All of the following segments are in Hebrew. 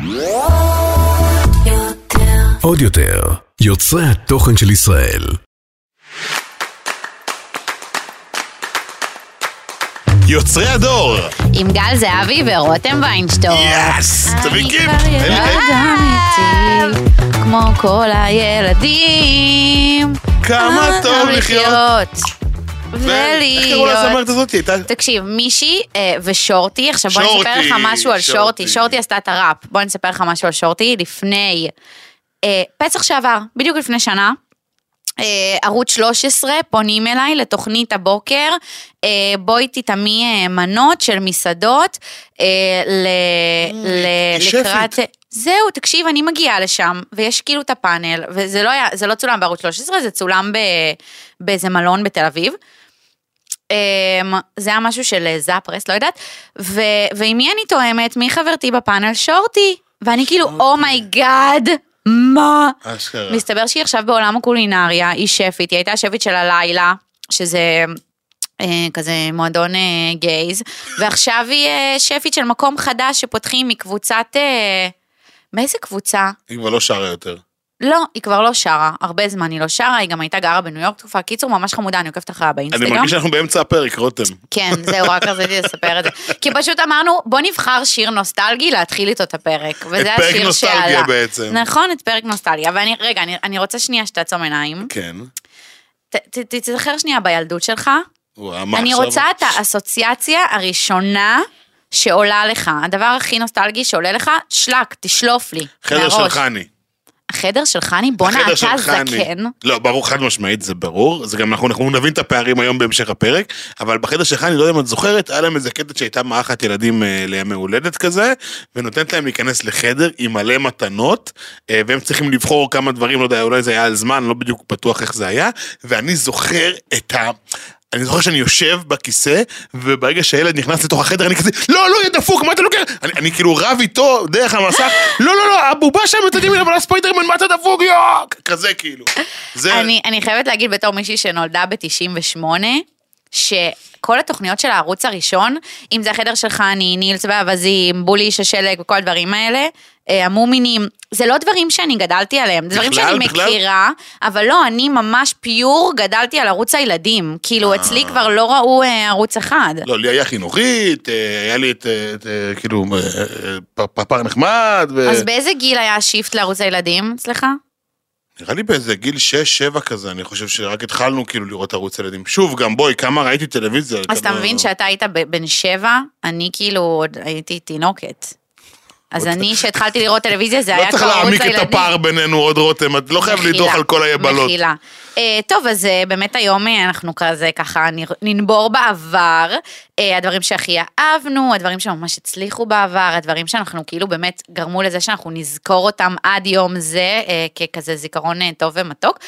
עוד יותר, יוצרי התוכן של ישראל. יוצרי הדור עם גל זהבי ורותם ויינשטור. יס, תביקים. כמו כל הילדים, כמה טוב לחיות ולהיות. איך קראו לזמרת הזאת? תקשיב, מישי ושורטי. עכשיו בוא נספר לך משהו על שורטי. שורטי עשתה את הראפ. בוא נספר לך משהו על שורטי. לפני פסח שעבר, בדיוק לפני שנה, ערוץ 13 פונים אליי לתוכנית הבוקר, בואי תתאמי מנות של מסעדות לקראת... זהו, תקשיב, אני מגיעה לשם, ויש כאילו את הפאנל, וזה לא צולם בערוץ 13, זה צולם באיזה מלון בתל אביב. זה היה משהו של זאפרס, לא יודעת, ועם מי אני תואמת? מי חברתי בפאנל? שורטי, ואני כאילו, אומייגאד, מה? מסתבר שהיא עכשיו בעולם הקולינריה, היא שפית, היא הייתה שפית של הלילה, שזה כזה מועדון גייז, ועכשיו היא שפית של מקום חדש שפותחים מקבוצת, מאיזה קבוצה? היא כבר לא שרה יותר. לא, היא כבר לא שרה, הרבה זמן היא לא שרה, היא גם הייתה גרה בניו יורק תקופה, קיצור ממש חמודה, אני עוקבת אחריה באינסטגרם. אני מרגיש שאנחנו באמצע הפרק, רותם. כן, זהו, רק רציתי לספר את זה. כי פשוט אמרנו, בוא נבחר שיר נוסטלגי להתחיל איתו את הפרק. וזה את פרק השיר נוסטלגיה שעלה. בעצם. נכון, את פרק נוסטלגיה. ורגע, אני רוצה שנייה שתעצום עיניים. כן. תזכר שנייה בילדות שלך. אני עכשיו? רוצה את האסוציאציה הראשונה שעולה לך. הדבר הכי נוסטלגי שעולה לך, שלק, תשלוף לי. חדר של חני. החדר של חני? בוא נעתה זקן. לא, ברור, חד משמעית, זה ברור. זה גם אנחנו נבין את הפערים היום בהמשך הפרק, אבל בחדר של חני, לא יודע אם את זוכרת, היה להם איזה קטע שהייתה מאחת ילדים לימי הולדת כזה, ונותנת להם להיכנס לחדר עם מלא מתנות, והם צריכים לבחור כמה דברים, לא יודע, אולי זה היה על זמן, לא בדיוק בטוח איך זה היה, ואני זוכר אני זוכר שאני יושב בכיסא, וברגע שהילד נכנס לתוך החדר, אני כזה, לא, יהיה דפוק, מה אתה לוקח? אני כאילו רב איתו דרך המסך, לא, הבובה שם מתדים אליו על הספיידרמן, מה אתה דפוק, כזה כאילו. אני חייבת להגיד בתור מישהי שנולדה ב-98, שכל התוכניות של הערוץ הראשון, אם זה החדר של חני, נילס והאבזים, בולי איש השלג וכל הדברים האלה, המומינים, זה לא דברים שאני גדלתי עליהם, זה דברים שאני מכירה, אבל לא, אני ממש פיור גדלתי על ערוץ הילדים, כאילו אצלי כבר לא ראו ערוץ אחד. לא, לי היה חינוכית, היה לי את כאילו, פרפר נחמד. אז באיזה גיל היה השיפט לערוץ הילדים, סליחה? נראה לי באיזה גיל 6-7 כזה, אני חושב שרק התחלנו כאילו לראות ערוץ ילדים. שוב, גם בואי, כמה ראיתי טלוויזיה. אז אתה מבין שאתה היית בן 7, אני כאילו עוד הייתי תינוקת. אז אני שהתחלתי לראות טלוויזיה, זה היה כבר ערוץ הילדים. לא צריך להעמיק את הפער בינינו עוד רותם, את לא חייב לדוח על כל היבלות. מחילה. טוב, אז באמת היום אנחנו כזה ככה ננבור בעבר, הדברים שהכי אהבנו, הדברים שממש הצליחו בעבר, הדברים שאנחנו כאילו באמת גרמו לזה שאנחנו נזכור אותם עד יום זה, ככזה זיכרון טוב ומתוק.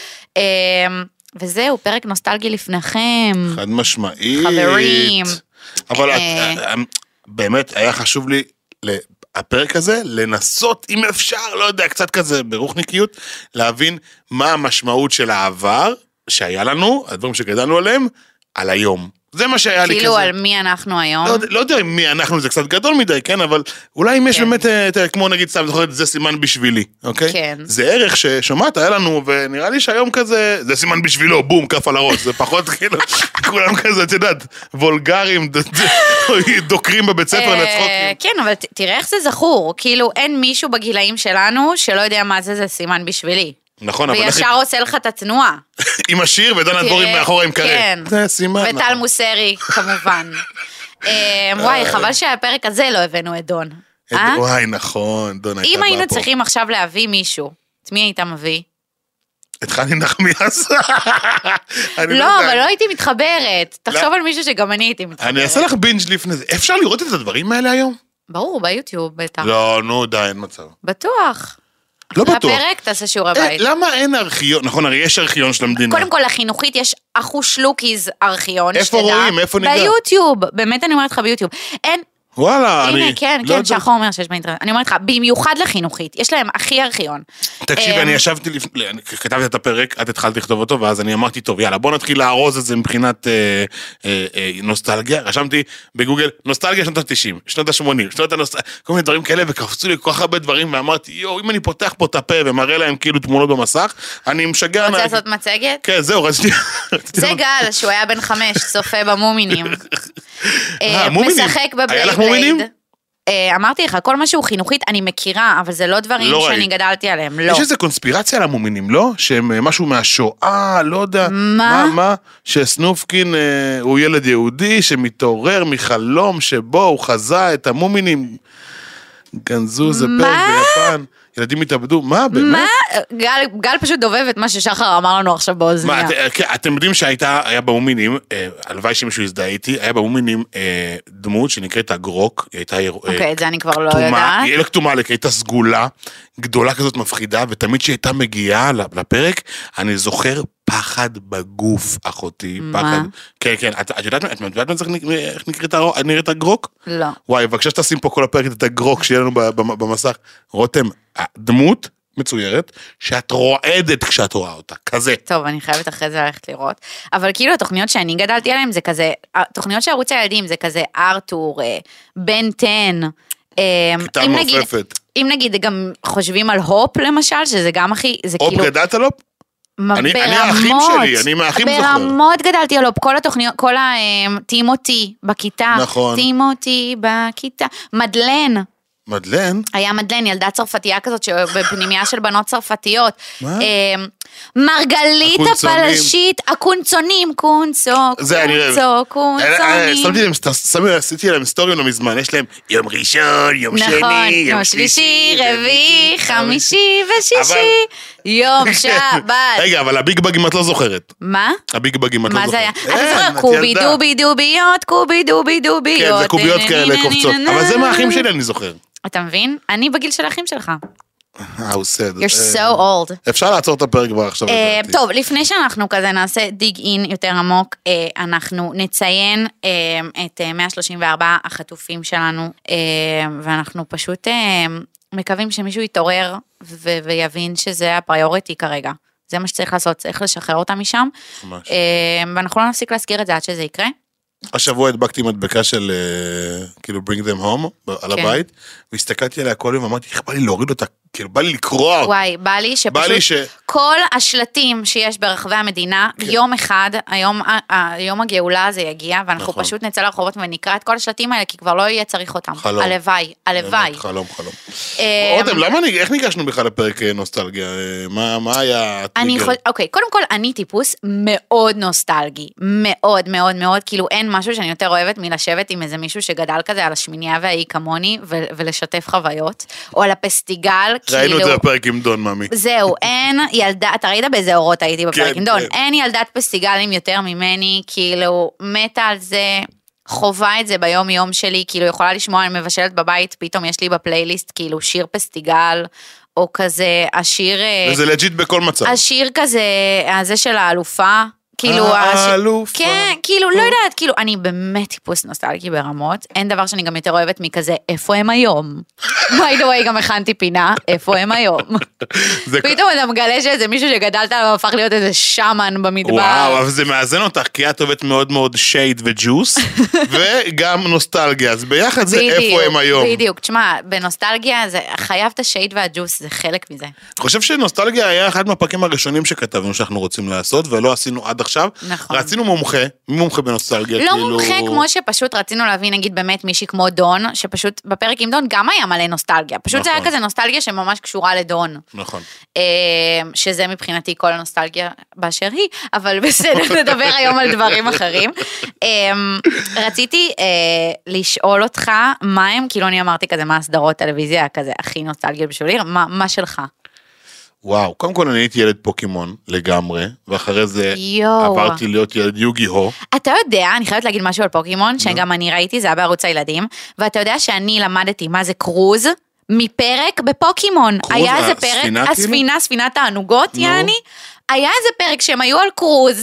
וזהו, פרק נוסטלגי לפניכם. חד משמעית. חברים. אבל באמת היה חשוב לי הפרק הזה, לנסות, אם אפשר, לא יודע, קצת כזה ברוחניקיות, להבין מה המשמעות של העבר שהיה לנו, הדברים שגדלנו עליהם, על היום. זה מה שהיה לי כזה. כאילו על מי אנחנו היום? לא יודע מי אנחנו, זה קצת גדול מדי, כן, אבל אולי אם יש באמת, כמו נגיד סתם, זוכרת, זה סימן בשבילי, אוקיי? כן. זה ערך ששומעת, היה לנו, ונראה לי שהיום כזה, זה סימן בשבילו, בום, כף על הראש, זה פחות כאילו, כולם כזה, את יודעת, וולגרים, דוקרים בבית ספר לצחוקים. כן, אבל תראה איך זה זכור, כאילו אין מישהו בגילאים שלנו שלא יודע מה זה סימן בשבילי. נכון, אבל וישר עושה לך את התנועה. עם השיר ודנה דבורים מאחורה עם קרה. כן. זה סימן. וטל מוסרי, כמובן. וואי, חבל שהפרק הזה לא הבאנו את דון. וואי, נכון, דון הייתה אם באה היינו פה. צריכים עכשיו להביא מישהו, את מי היית מביא? את חני נחמיאס. לא, אבל לא הייתי מתחברת. תחשוב על מישהו שגם אני הייתי מתחברת. אני אעשה לך בינג' לפני זה. אפשר לראות את הדברים האלה היום? ברור, ביוטיוב בטח. לא, נו, די, אין מצב. בטוח. לא בטוח. הפרק תעשה שיעורי בית. למה אין ארכיון? נכון, הרי יש ארכיון של המדינה. קודם כל, לחינוכית יש אחוש לוקיז ארכיון. איפה רואים? איפה ניגע? ביוטיוב. באמת אני אומרת לך ביוטיוב. אין... וואלה, הנה, כן, שחור אומר שיש באינטרנט. אני אומרת לך, במיוחד לחינוכית, יש להם הכי ארכיון. תקשיב, אני ישבתי, כתבתי את הפרק, את התחלת לכתוב אותו, ואז אני אמרתי, טוב, יאללה, בוא נתחיל לארוז את זה מבחינת נוסטלגיה. רשמתי בגוגל, נוסטלגיה שנות ה-90, שנות ה-80, כל מיני דברים כאלה, וקפצו לי כל כך הרבה דברים, ואמרתי, יו, אם אני פותח פה את הפה ומראה להם כאילו תמונות במסך, אני משגע... רוצה לעשות מצגת? כן, זהו, רציתי... זה גל, שהוא היה בן 5, צופה במומינים. משחק בבלייבלייד. אמרתי לך, כל משהו חינוכית אני מכירה, אבל זה לא דברים שאני גדלתי עליהם, לא. יש איזו קונספירציה על המומינים, לא? שהם משהו מהשואה, לא יודע. מה? שסנופקין הוא ילד יהודי שמתעורר מחלום שבו הוא חזה את המומינים. גנזו זה פרק ביפן. ילדים התאבדו, מה באמת? גל פשוט דובב את מה ששחר אמר לנו עכשיו באוזניה. אתם יודעים היה במומינים, הלוואי שמישהו הזדהה איתי, היה במומינים דמות שנקראת הגרוק, היא הייתה... אוקיי, את זה אני כבר לא יודעת. היא לא כתומה, היא הייתה סגולה, גדולה כזאת מפחידה, ותמיד שהיא הייתה מגיעה לפרק, אני זוכר פחד בגוף, אחותי. מה? כן, את יודעת איך נראית הגרוק? לא. וואי, בבקשה שתשים פה כל הפרק את הגרוק שיהיה לנו במסך. רותם, הדמות מצוירת, שאת רועדת כשאת רואה אותה, כזה. טוב, אני חייבת אחרי זה ללכת לראות. אבל כאילו התוכניות שאני גדלתי עליהן זה כזה, התוכניות של ערוץ הילדים זה כזה ארתור, בן 10. כיתה מעופפת. אם נגיד גם חושבים על הופ למשל, שזה גם הכי, זה הופ כאילו... גדלת על הופ? אני האחים שלי, אני מהאחים זוכר. ברמות גדלתי על הופ, כל התוכניות, כל טימותי בכיתה. נכון. טימותי בכיתה. מדלן. מדלן? היה מדלן, ילדה צרפתייה כזאת שבפנימיה של בנות צרפתיות. מה? מרגלית הפלשית, הקונצונים, קונצונים. עשיתי להם סטורי לא מזמן, יש להם יום ראשון, יום שני, יום שלישי, רביעי, חמישי ושישי, יום שבת. רגע, אבל הביג בג אם את לא זוכרת. מה? הביג בג אם את לא זוכרת. מה זה היה? אתה זוכר, קובי דובי דוביות, קובי דובי דוביות. כן, זה קוביות כאלה קופצות, אבל זה מהאחים שלי אני זוכר. אתה מבין? אני בגיל של האחים שלך. You're so old. אפשר לעצור את הפרק כבר עכשיו. טוב, לפני שאנחנו כזה נעשה דיג אין יותר עמוק, אנחנו נציין את 134 החטופים שלנו, ואנחנו פשוט מקווים שמישהו יתעורר ויבין שזה הפריוריטי כרגע. זה מה שצריך לעשות, צריך לשחרר אותם משם. ואנחנו לא נפסיק להזכיר את זה עד שזה יקרה. השבוע הדבקתי מדבקה של כאילו bring them home על הבית, והסתכלתי עליה כל יום ואמרתי, איך בא לי להוריד אותה, כאילו בא לי לקרוע אותה. וואי, בא לי שפשוט כל השלטים שיש ברחבי המדינה, יום אחד, היום הגאולה הזה יגיע, ואנחנו פשוט נצא לרחובות ונקרא את כל השלטים האלה, כי כבר לא יהיה צריך אותם. חלום. הלוואי, הלוואי. חלום. רותם, איך ניגשנו בכלל לפרק נוסטלגיה? מה היה הטריגר? אוקיי, קודם כל, אני טיפוס מאוד נוסטלגי, מאוד מאוד מאוד, כאילו אין משהו שאני יותר אוהבת מלשבת עם איזה מישהו שגדל כזה על השמינייה והאי כמוני, ולשתף חוויות, או על הפסטיגל, ראינו את זה בפרק עם דון, ממי. זהו, אין ילדה, אתה ראית באיזה אורות הייתי בפרק עם דון, אין ילדת פסטיגלים יותר ממני, כאילו, מתה על זה, חובה את זה ביום יום שלי, כאילו יכולה לשמוע, אני מבשלת בבית, פתאום יש לי בפלייליסט, כאילו שיר פסטיגל, או כזה, השיר... וזה לג'יט בכל מצב. השיר כזה, הזה של האלופה, כאילו, כן, כאילו, לא יודעת, כאילו, אני באמת טיפוס נוסטלגי ברמות, אין דבר שאני גם יותר אוהבת מכזה, איפה הם היום? by the way, גם הכנתי פינה, איפה הם היום? פתאום אתה מגלה שאיזה מישהו שגדלת עליו הפך להיות איזה שמן במדבר. וואו, אבל זה מאזן אותך, כי את אוהבת מאוד מאוד שייד וג'וס, וגם נוסטלגיה, אז ביחד זה איפה הם היום. בדיוק, תשמע, בנוסטלגיה, חייב את השייד והג'וס, זה חלק מזה. אני חושב שנוסטלגיה היה אחד מהפרקים הראשונים שכתבנו שאנחנו רוצים לעשות, ולא עשינו עד עכשיו. נכון. רצינו מומחה בנוסטלגיה. לא כאילו... מומחה כמו שפשוט רצינו להביא נגיד באמת מישהי כמו דון, שפשוט בפרק עם דון גם היה מלא נוסטלגיה. פשוט נכון. זה היה כזה נוסטלגיה שממש קשורה לדון. נכון. שזה מבחינתי כל הנוסטלגיה באשר היא, אבל בסדר, נדבר היום על דברים אחרים. רציתי לשאול אותך, מה הם, כאילו אני אמרתי כזה, מה הסדרות טלוויזיה כזה הכי נוסטלגיה בשבילי, מה שלך? וואו, קודם כל אני הייתי ילד פוקימון לגמרי, ואחרי זה עברתי להיות ילד יוגי-הו. אתה יודע, אני חייבת להגיד משהו על פוקימון, שגם אני ראיתי, זה היה בערוץ הילדים, ואתה יודע שאני למדתי מה זה קרוז, מפרק בפוקימון. היה איזה פרק, הספינה, ספינת הענוגות, יעני, היה איזה פרק שהם היו על קרוז,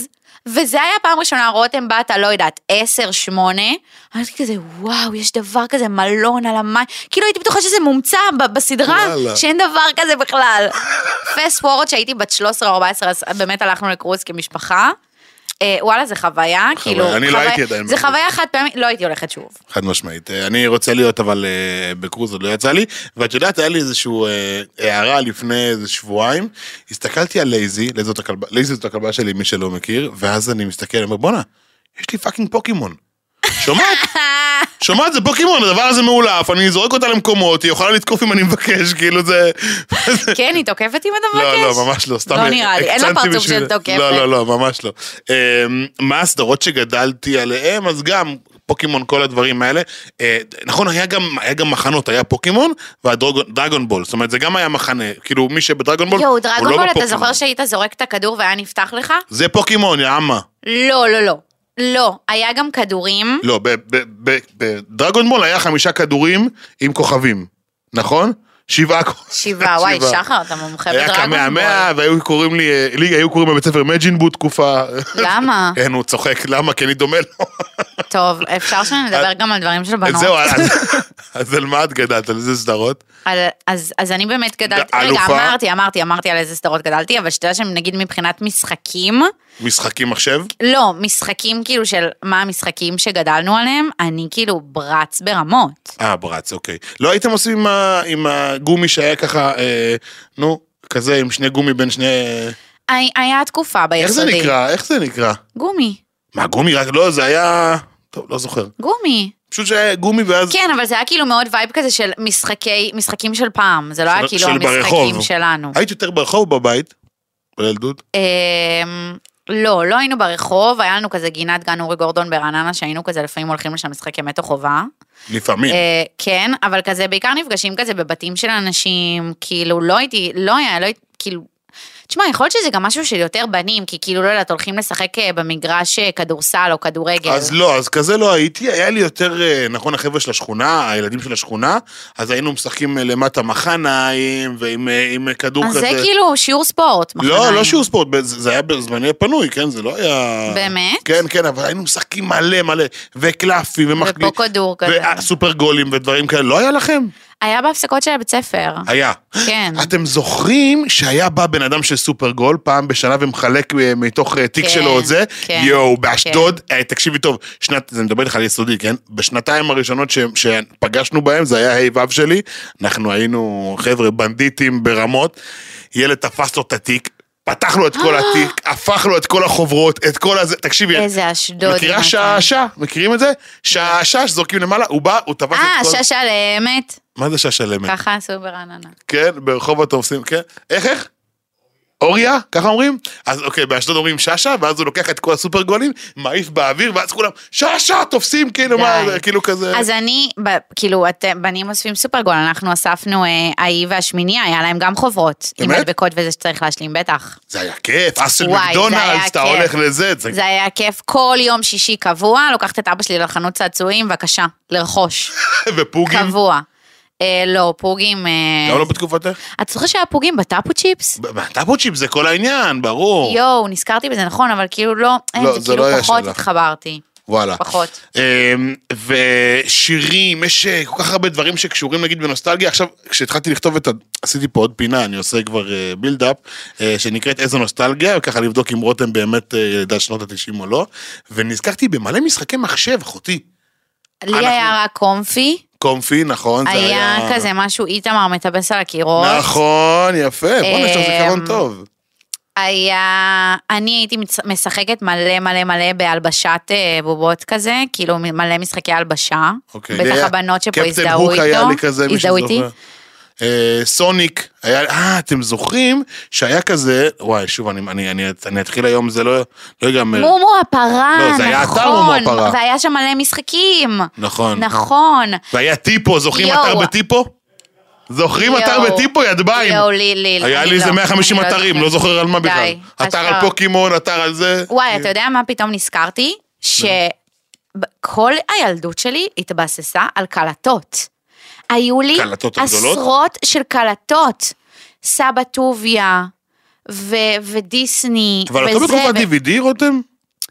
וזה היה פעם ראשונה, רותם בת, לא יודעת, 10-8, אמרתי כזה, וואו, יש דבר כזה מלון על המים, כאילו הייתי בטוחה שזה מומצא בסדרה, שאין דבר כזה בכלל. פסט פורוד שהייתי בת 13 או 14, אז באמת הלכנו לקרוז כמשפחה, וואלה, זה חוויה, כאילו, אני לא הייתי עדיין. זה חוויה חד פעמית, לא הייתי הולכת שוב. חד משמעית. אני רוצה להיות, אבל בקרוז עוד לא יצא לי, ואת יודעת, היה לי איזשהו הערה לפני איזה שבועיים, הסתכלתי על לייזי, לייזי זאת הכלבה שלי, מי שלא מכיר, ואז אני מסתכל, אני אומר, בונה, יש לי פאקינג פוקימון. שומעת, זה פוקימון, הדבר הזה מעולף, אני זורק אותה למקומות, היא יכולה לתקוף אם אני מבקש, כאילו זה... כן, היא תוקפת אם אתה מבקש? לא, ממש לא, סתם... לא נראה לי, אין לה פרצוף של תוקפת. לא, ממש לא. מה הסדרות שגדלתי עליהם, אז גם פוקימון, כל הדברים האלה, נכון, היה גם מחנות, היה פוקימון והדרגון בול, זאת אומרת, זה גם היה מחנה, כאילו מי שבדרגון בול, יואו, דרגון בול, אתה זוכר שהיית זורק את הכדור והיה נפתח לך? זה פוקימון, יאמה. לא, היה גם כדורים. לא, בדרגון בול היה 5 כדורים עם כוכבים, נכון? 7, וואי, שחר, אתה מומחה בדרגון בול. היה 100, והיו קוראים לי היו קוראים בבית ספר מג'ינבו תקופה. למה? אין, הוא צוחק, למה? כי אני דומה לו. טוב, אפשר שנדבר גם על דברים של בנות. זהו, אז על מה את גדלת? על איזה סדרות? אז אני באמת גדלתי, רגע, אמרתי על איזה סדרות גדלתי, אבל שתדע שנגיד מבחינת משחקים. משחקים מחשב? לא, משחקים כאילו של מה המשחקים שגדלנו עליהם, אני כאילו ברץ ברמות. ברץ, אוקיי. לא הייתם עושים עם הגומי שהיה ככה, כזה עם שני גומי בין שני... היה תקופה ביסודי. איך זה נקרא? גומי. מה, גומי? רק לא, זה היה... טוב, לא זוכר. גומי. פשוט שהיה גומי ואז... כן, אבל זה היה כאילו מאוד וייב כזה של משחקים של פעם, זה לא היה כאילו המשחקים שלנו. היית יותר ברחוב בבית? בילדות? לא היינו ברחוב, היה לנו כזה גינת גן אורי גורדון ברעננה, שהיינו כזה לפעמים הולכים לשם משחקי מטו חובה. לפעמים. כן, אבל כזה בעיקר נפגשים כזה בבתים של אנשים, כאילו לא הייתי, כאילו... תשמע, יכול להיות שזה גם משהו של יותר בנים, כי כאילו לא יודעת, הולכים לשחק במגרש כדורסל או כדורגל. אז כזה לא הייתי, היה לי יותר, נכון, החבר'ה של השכונה, הילדים של השכונה, אז היינו משחקים למטה מחניים, ועם כדור כזה. אז זה כאילו שיעור ספורט, מחניים. לא שיעור ספורט, זה היה בזמני פנוי, כן, זה לא היה... באמת? כן, אבל היינו משחקים מלא, וקלפים, ופה כדור כזה. וסופר גולים ודברים כאלה, לא היה לכם? היה בהפסקות של הבית ספר. היה. כן. אתם זוכרים שהיה בא בן אדם של סופר גול פעם בשנה ומחלק מתוך תיק שלו את זה? יואו, באשדוד, תקשיבי טוב, זה מדבר לך על יסודי, כן? בשנתיים הראשונות שפגשנו בהם, זה היה היבב שלי, אנחנו היינו חבר'ה בנדיטים ברמות, ילד תפס לו את התיק, פתח לו את כל התיק, הפך לו את כל החוברות, את כל הזה, תקשיבי. איזה אשדוד. מכירה שעה, מכירים את זה? שעה, שזורקים למעלה, הוא בא, הוא תפס את כל... שעה לאמת. מה זה שעה לאמת? ככה עשו ברעננה. כן, ברחוב התופסים, כן. איך? אוריה, ככה אומרים? אז אוקיי, באשדוד אומרים ששה, ואז הוא לוקח את כל הסופר גולים, מעיף באוויר, ואז כולם, ששה, תופסים, כאילו כזה. אז אני, כאילו, בנים אוספים סופר גול, אנחנו אספנו האי והשמיניה, היה להם גם חוברות, עם מדבקות וזה שצריך להשלים, בטח. זה היה כיף, אסל מקדונלדס, אתה הולך לזה. זה היה כיף, כל יום שישי קבוע, לוקחת את אבא שלי לחנות צעצועים, בבקשה, לרכוש. ופוגים? קבוע. לא, פוגים... גם לא בתקופתך? את זוכרת שהיה פוגים בטאפו צ'יפס? בטאפו צ'יפס זה כל העניין, ברור. יואו, נזכרתי בזה, נכון, אבל כאילו לא, זה כאילו פחות התחברתי. וואלה. פחות. ושירים, יש כל כך הרבה דברים שקשורים נגיד בנוסטלגיה. עכשיו, כשהתחלתי לכתוב עשיתי פה עוד פינה, אני עושה כבר בילדאפ, שנקראת איזו נוסטלגיה, וככה לבדוק אם רותם באמת ידע שנות ה-90 או לא, ונזכרתי במלא משחקי מחשב, אחותי. לי היה רק קומפי, נכון, זה היה... היה כזה משהו, איתמר מטבס על הקירות. נכון, יפה, בוא נשאר זיכרון טוב. אני הייתי משחקת מלא בהלבשת בובות כזה, כאילו מלא משחקי הלבשה. בטח הבנות שפה הזדהו איתו. קפטן הוק היה לי כזה, מי שזוכר. סוניק, אתם זוכרים שהיה כזה, וואי, שוב, אני אתחיל היום, זה לא ייגמר. מומו הפרה, לא, זה היה אתר מומו הפרה. והיה שם מלא משחקים. נכון. נכון. והיה טיפו, זוכרים אתר בטיפו? זוכרים אתר בטיפו ידביים? היה לי איזה 150 אתרים, לא זוכר על מה בכלל. אתר על פוקימון, אתר על זה. וואי, אתה יודע מה פתאום נזכרתי? שכל הילדות שלי התבססה על קלטות. היו לי עשרות של קלטות, סבא טוביה ודיסני. אבל אתה בתקופת DVD רותם?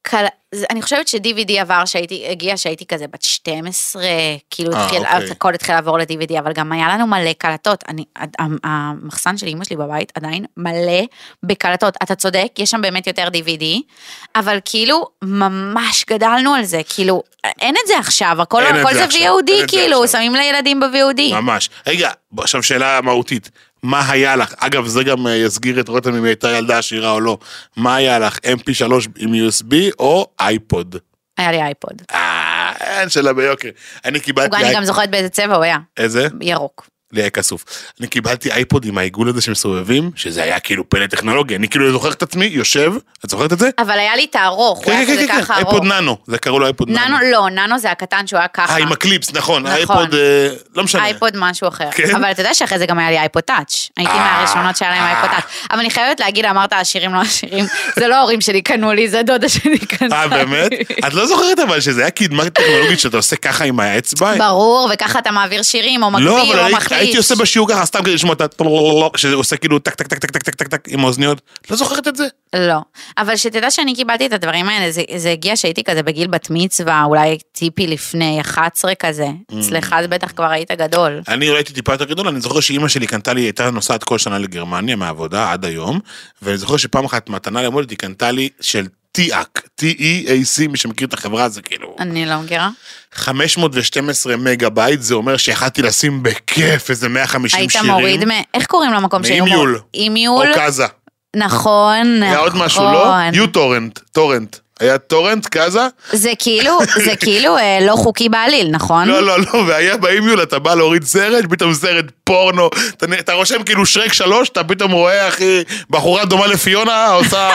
אני חושבת ש-DVD עבר הגיע שהייתי כזה בת 12, כאילו הכל התחיל לעבור ל-DVD, אבל גם היה לנו מלא קלטות, המחסן של אמא שלי בבית עדיין מלא בקלטות, אתה צודק, יש שם באמת יותר DVD, אבל כאילו ממש גדלנו על זה, כאילו אין את זה עכשיו, הכל זה VOD, כאילו שמים לילדים ב-VOD. ממש. רגע, עכשיו שאלה מהותית. מה היה לך? אגב, זה גם יסגיר את רותם אם הייתה ילדה עשירה או לא. מה היה לך? MP3 עם USB או אייפוד? היה לי אייפוד. אין שאלה ביוקר. אני קיבלתי... אני גם זוכרת באיזה צבע הוא היה. איזה? ירוק. לי היה כסוף. אני קיבלתי אייפוד עם העיגול הזה שמסובבים, שזה היה כאילו פלא טכנולוגיה. אני כאילו זוכר את עצמי, יושב, את זוכרת את זה? אבל היה לי את הארוך, הוא היה כזה ככה ארוך. אייפוד ננו, זה קראו לו אייפוד ננו. לא, ננו זה הקטן שהוא היה ככה. עם הקליפס, נכון, אייפוד, לא משנה. אייפוד משהו אחר. אבל אתה יודע שאחרי זה גם היה לי אייפוד טאץ'. הייתי מהראשונות שהיה להם אייפוד טאץ'. אבל אני חייבת להגיד, אמרת עשירים לא עשירים, זה לא ההורים שלי קנו לי, זה דודה שלי קנה. באמת? את לא זוכרת אבל שזה היה קדמה טכנולוגית שאתה עושה ככה עם האצבע? ברור, וככה אתה מעביר שירים או מגביר או מחליש. הייתי עושה בשיעור ככה, סתם כדי לשמוע את שזה עושה כאילו טק טק טק טק טק טק טק עם האוזניות. לא זוכרת את זה? לא. אבל שתדע שאני קיבלתי את הדברים האלה, זה הגיע שהייתי כזה בגיל בת מצווה, אולי טיפי לפני 11 כזה. אצלך אז בטח כבר היית גדול. אני ראיתי טיפה יותר גדול, אני זוכר שאמא שלי קנתה לי, הייתה נוסעת כל שנה לגרמניה מהעבודה עד היום, ואני זוכר שפעם אחת מתנה למולדת היא קנתה לי של TEAC, T-E-A-C, מי שמכיר את החברה זה כאילו... אני לא מכירה. 512 מגה בייט, זה אומר שיכלתי לשים בכיף איזה 150 שירים. היית מוריד איך קוראים למקום שהיו מאימיול. אימיול. או קאזה. נכון. היה עוד משהו, לא? U-Torrent, טורנט. היה טורנט, קאזה? זה כאילו לא חוקי בעליל, נכון? לא, והיה באימיול, אתה בא להוריד סרט, פתאום סרט פורנו, אתה רושם כאילו שרק 3, אתה פתאום רואה, אחי, בחורה דומה לפיונה, עושה...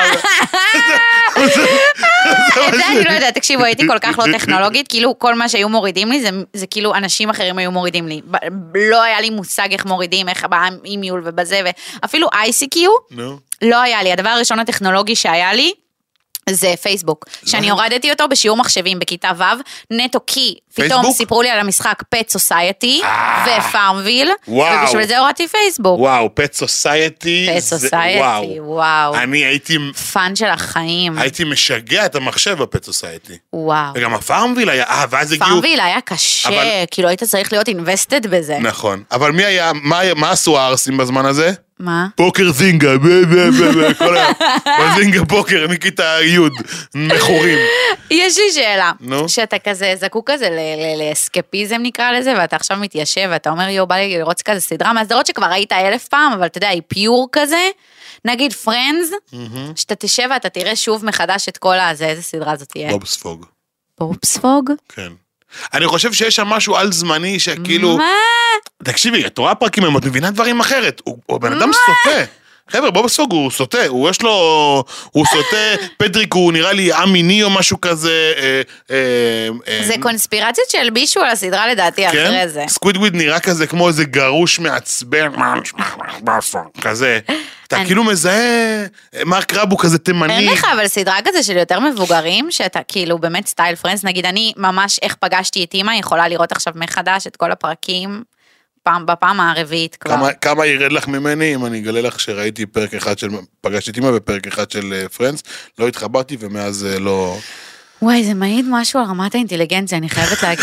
אני לא יודעת, תקשיבו, הייתי כל כך לא טכנולוגית, כאילו כל מה שהיו מורידים לי, זה כאילו אנשים אחרים היו מורידים לי. לא היה לי מושג איך מורידים, איך באימיול ובזה, ואפילו ICQ, לא היה לי. הדבר הראשון הטכנולוגי שהיה לי, זה פייסבוק, שאני הורדתי אותו בשיעור מחשבים בכיתה ו', נטו כי פתאום סיפרו לי על המשחק פט סוסייטי ופארמוויל, ובשביל זה הורדתי פייסבוק. וואו, פט סוסייטי, וואו. אני הייתי... פאן של החיים. הייתי משגע את המחשב בפט סוסייטי. וואו. וגם הפארמוויל היה, ואז הגיעו... פארמוויל היה קשה, כאילו היית צריך להיות invested בזה. נכון, אבל מי היה, מה עשו הערסים בזמן הזה? מה? פוקר זינגה, כל הזינגה פוקר, מכיתה י' מכורים. יש לי שאלה, שאתה כזה זקוק כזה לאסקפיזם נקרא לזה, ואתה עכשיו מתיישב, ואתה אומר, יו, בא לי לראות כזה סדרה, מהסדרות שכבר ראית 1000 פעם, אבל אתה יודע, היא פיור כזה, נגיד פרנדס, שאתה תשב ואתה תראה שוב מחדש את כל הזה, איזה סדרה זאת תהיה? בובספוג. בובספוג? כן. אני חושב שיש שם משהו על זמני שכאילו... מה? תקשיבי, את רואה פרקים, את מבינה דברים אחרת. הוא בן אדם סוטה. חבר'ה, בובספוג הוא סוטה. הוא יש לו... הוא סוטה, פטריק הוא נראה לי מיני או משהו כזה. זה קונספירציות של בישו על הסדרה לדעתי אחרי זה. סקווידוויד נראה כזה כמו איזה גרוש מעצבן. כזה. אתה כאילו מזהה, מרק רב הוא כזה תימני. אין לך אבל סדרה כזה של יותר מבוגרים, שאתה כאילו באמת סטייל פרנדס, נגיד אני ממש איך פגשתי את אמא, יכולה לראות עכשיו מחדש את כל הפרקים, בפעם הרביעית כבר. כמה ירד לך ממני, אם אני אגלה לך שראיתי פרק אחד של, פגשתי את אמא בפרק אחד של פרנדס, לא התחברתי ומאז לא... וואי, זה מעיד משהו על רמת האינטליגנציה, אני חייבת להגיד.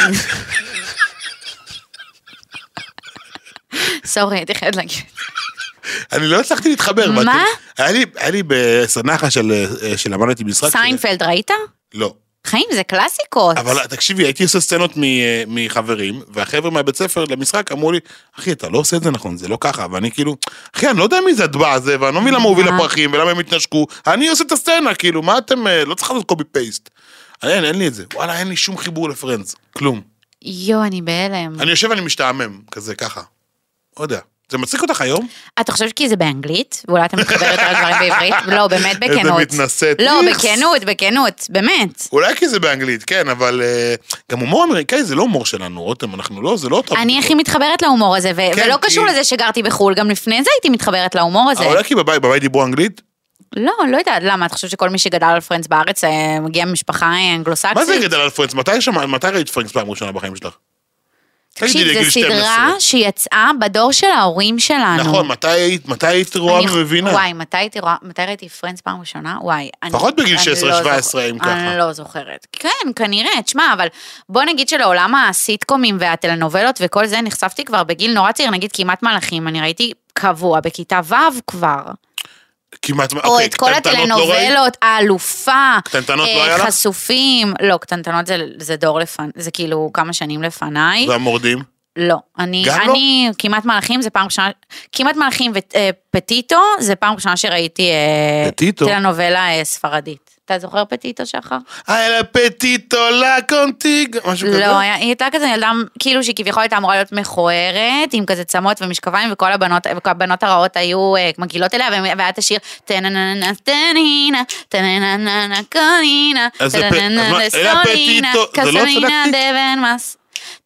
סורי, הייתי חייבת להגיד. אני לא הצלחתי להתחבר. מה? היה לי בסדנה של למדתי משחק. סיינפלד ראית? לא. חיים, זה קלאסיקות. אבל תקשיבי, הייתי עושה סצנות מחברים, והחבר'ה מהבית ספר למשחק אמרו לי, אחי, אתה לא עושה את זה נכון, זה לא ככה, ואני כאילו, אחי, אני לא יודע מי זה הדבע הזה, ואני לא מבין למה הוא הוביל לפרחים, ולמה הם התנשקו, אני עושה את הסצנה, כאילו, מה אתם, לא צריך לעשות קובי פייסט. אין לי את זה, וואלה, אין לי שום חיבור לפרנדס, כלום. יו, אני בהלם. אני יושב ואני משתעמם, כזה, ככה. לא יודע. זה מצחיק אותך היום? אתה חושב כי זה באנגלית? ואולי אתה מתחבר יותר דברים בעברית? לא, באמת בכנות. איזה מתנשאת. לא, בכנות, באמת. אולי כי זה באנגלית, כן, אבל גם הומור אמריקאי זה לא הומור שלנו, רותם, אנחנו לא, זה לא אותם. אני הכי מתחברת להומור הזה, ולא קשור לזה שגרתי בחול, גם לפני זה הייתי מתחברת להומור הזה. אולי כי בבית דיברו אנגלית? לא יודעת, למה? אתה חושב שכל מי שגדל על פרנדס בארץ מגיע ממשפחה אנגלוסקסית? מה זה גדל על פרנדס? מתי ראית פרנדס פעם ראשונה בחיים שלך? תקשיב, זו סדרה שיצאה בדור של ההורים שלנו. נכון, מתי היית רואה ומבינה? וואי, מתי ראיתי פרנדס פעם ראשונה? וואי. לפחות בגיל 16-17 אם ככה. אני לא זוכרת. כן, כנראה, תשמע, אבל בוא נגיד שלעולם הסיטקומים והטלנובלות וכל זה נחשפתי כבר בגיל נורא צעיר, נגיד כמעט מלאכים, אני ראיתי קבוע בכיתה ו' כבר. כמעט, או את כל הטלנובלות, האלופה, קטנטנות לא היה לך? חשופים, לא, קטנטנות זה דור לפני, זה כאילו כמה שנים לפניי. והמורדים? לא, אני כמעט מלאכים, זה פעם ראשונה, כמעט מלאכים ופטיטו, זה פעם ראשונה שראיתי טלנובלה ספרדית. אתה זוכר פטיטו שחר? אלא פטיטו לה קונטיג, משהו כזה? לא, היא הייתה כזה ילדה, כאילו שהיא כביכול הייתה אמורה להיות מכוערת, עם כזה צמות ומשקפיים, וכל הבנות הרעות היו מגילות אליה, והיה את השיר, תנננה, תנינה, תנננה, קונינה, תנננה, סולינה, קסולינה, דבן מס.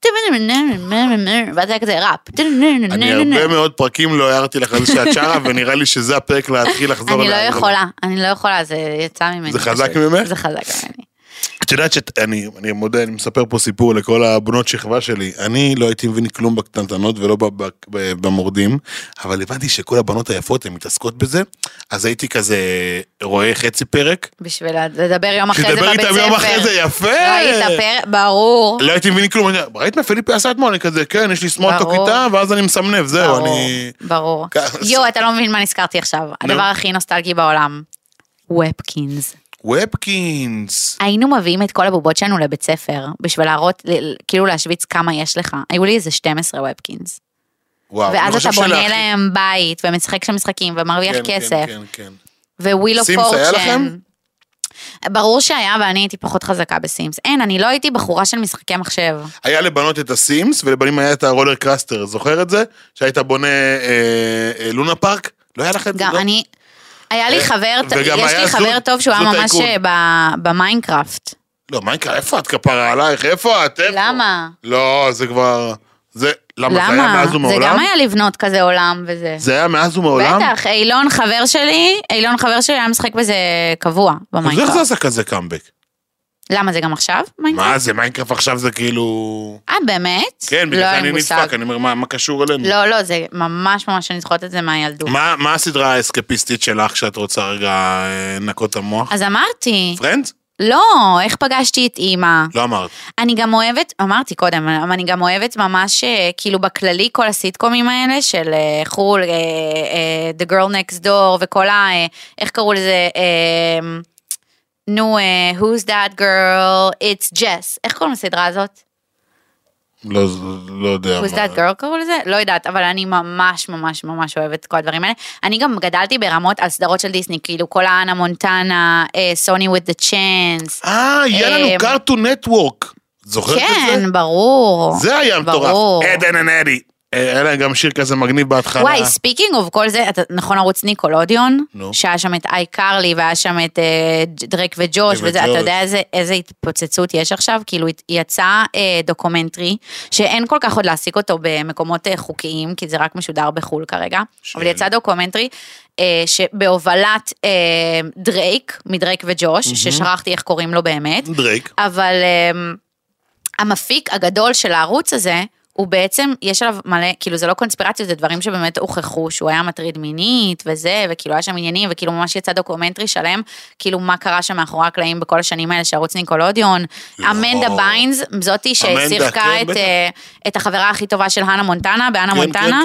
ואז היה כזה ראפ. אני הרבה מאוד פרקים לא הערתי לך על זה שאת שרה, ונראה לי שזה הפרק להתחיל לחזור. אני לא יכולה, זה יצא ממני. זה חזק ממך? זה חזק ממני. את יודעת שאני מודה, אני מספר פה סיפור לכל הבנות שכבה שלי, אני לא הייתי מבין כלום בקטנטנות ולא במורדים, אבל הבנתי שכל הבנות היפות הן מתעסקות בזה, אז הייתי כזה רואה חצי פרק. בשביל לדבר יום אחרי זה בבית ספר. שדבר איתם יום אחרי זה, יפה. ראית פרק, ברור. לא הייתי מבין כלום, ראית מפליפי עשה אתמול, אני כזה, כן, יש לי שמאל תו כיתה, ואז אני מסמנף, זהו, אני... ברור. יו, אתה לא מבין מה נזכרתי עכשיו. הדבר הכי נוסטלגי בעולם. ופקינס. ופקינס. היינו מביאים את כל הבובות שלנו לבית ספר, בשביל להראות, כאילו להשוויץ כמה יש לך. היו לי איזה 12 ופקינס. ואז אתה בונה להם בית, ומשחק שם משחקים, ומרוויח כסף. ווילו פורצ'ן. סימס היה לכם? ברור שהיה, ואני הייתי פחות חזקה בסימס. אין, אני לא הייתי בחורה של משחקי מחשב. היה לבנות את הסימס, ולבנים היה את הרולר קרסטר. זוכר את זה? שהיית בונה לונה פארק? לא היה לך את זה? גם אני... היה לי חבר, יש לי חבר טוב שהוא היה ממש במיינקראפט. לא, מיינקראפט, איפה את כפרה עלייך? איפה את? למה? לא, זה כבר... למה? זה היה מאז ומעולם? זה גם היה לבנות כזה עולם וזה. זה היה מאז ומעולם? בטח, אילון חבר שלי היה משחק בזה קבוע במיינקראפט. אז איך זה עשה כזה קאמבק? למה זה גם עכשיו? מה זה, מיינקראפט עכשיו זה כאילו... באמת? כן, בגלל אני נדפק, אני אומר, מה קשור אלינו? לא, זה ממש אני זוכרת את זה מהילדות. מה הסדרה האסקפיסטית שלך שאת רוצה רגע לנקות את המוח? אז אמרתי. פרנדס? לא, איך פגשתי את אימא? לא אמרת. אני גם אוהבת, אמרתי קודם, אבל אני גם אוהבת ממש, כאילו בכללי, כל הסיטקומים האלה של חול, The Girl Next Door, וכל איך קראו לזה, נו, Who's That Girl? It's Jess. איך קוראים לסדרה הזאת? לא יודע. Who's That Girl קראו לזה? לא יודעת, אבל אני ממש אוהבת כל הדברים האלה. אני גם גדלתי ברמות על סדרות של דיסני, כאילו כל האנה מונטנה, סוני with the chance. יהיה לנו קארטון נטוורק. זוכרת את זה? כן, ברור. זה היה מטורף. עדן אנדי. היה להם גם שיר כזה מגניב בהתחלה. וואי, ספיקינג אוף כל זה, נכון ערוץ ניקולודיון, שהיה שם את איי קרלי, והיה שם את דרק וג'וש, ואתה יודע איזה התפוצצות יש עכשיו, כאילו יצא דוקומנטרי, שאין כל כך עוד להסיק אותו במקומות חוקיים, כי זה רק משודר בחול כרגע, אבל יצא דוקומנטרי, שבהובלת דרייק, מדרייק וג'וש, ששכחתי איך קוראים לו באמת, דרייק. אבל המפיק הגדול של הערוץ הזה, הוא בעצם, יש עליו מלא, כאילו זה לא קונספירציה, זה דברים שבאמת הוכחו, שהוא היה מטריד מינית וזה, וכאילו היה שם עניינים, וכאילו ממש יצא דוקומנטרי שלם, כאילו מה קרה שם מאחורי הקלעים בכל השנים האלה, שערוץ ניקולודיון, אמנדה ביינס, זאתי ששיחקה את החברה הכי טובה של הנה מונטנה, באנה מונטנה,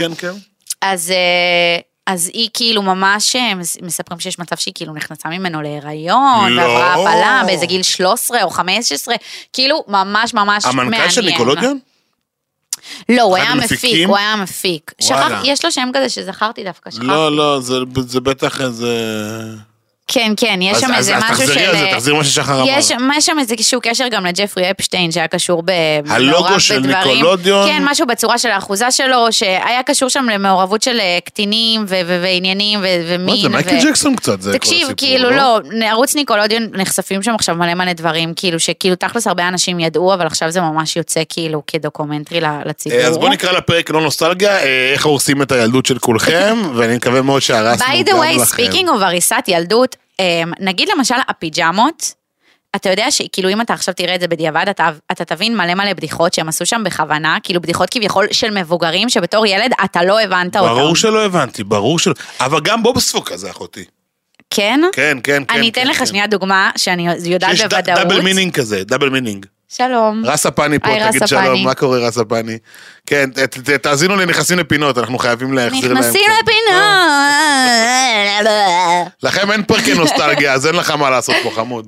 אז היא כאילו ממש, מספרים שיש מצב שהיא כאילו נכנסה ממנו להיריון, ועברה הפלה באיזה גיל 13 או 15, כאילו ממש מעניין. המנכ"ל של ניקולודיון? לא, הוא היה מפיק. יש לו שם כזה שזכרתי דווקא. לא, זה בטח איזה... כן, יש שם איזה משהו של... אז תחזיר מה ששחר אמר. יש שם איזשהו קשר גם לג'פרי אפשטיין, שהיה קשור הלוגו של ניקולודיון. כן, משהו בצורה של האחוזה שלו, שהיה קשור שם למעורבות של קטינים ועניינים ומין. זה מייקל ג'קסון קצת, זה כל הסיפור. תקשיב, כאילו לא, ערוץ ניקולודיון נחשפים שם עכשיו מלא דברים, כאילו שכאילו תכלס הרבה אנשים ידעו, אבל עכשיו זה ממש יוצא כאילו כדוקומנטרי לציבור. אז בוא נקרא לפרק לא נוסטלגיה, איך הורסים את הילדות של כולכם, ואני מקווה מאוד שהרסנו גם לכם. By the way, speaking of הריסת ילדות, נגיד למשל הפיג'מות, אתה יודע שכאילו אם אתה עכשיו תראה את זה בדיעבד, אתה תבין מלא בדיחות שהם עשו שם בכוונה, כאילו בדיחות כביכול של מבוגרים, שבתור ילד אתה לא הבנת אותם. ברור שלא הבנתי, ברור שלא, אבל גם בובספוג כזה, אחותי. כן? כן. אני אתן לך שנייה דוגמה, שאני יודעת בוודאות. שיש דאבל מינינג כזה, דאבל מינינג. שלום. רס הפני פה, תגיד שלום, מה קורה רס הפני? כן, תאזינו לי, נכנסים לפינות, אנחנו חייבים להחזיר להם. נכנסים לפינות. לכם אין פרקי נוסטלגיה, אז אין לך מה לעשות פה, חמוד.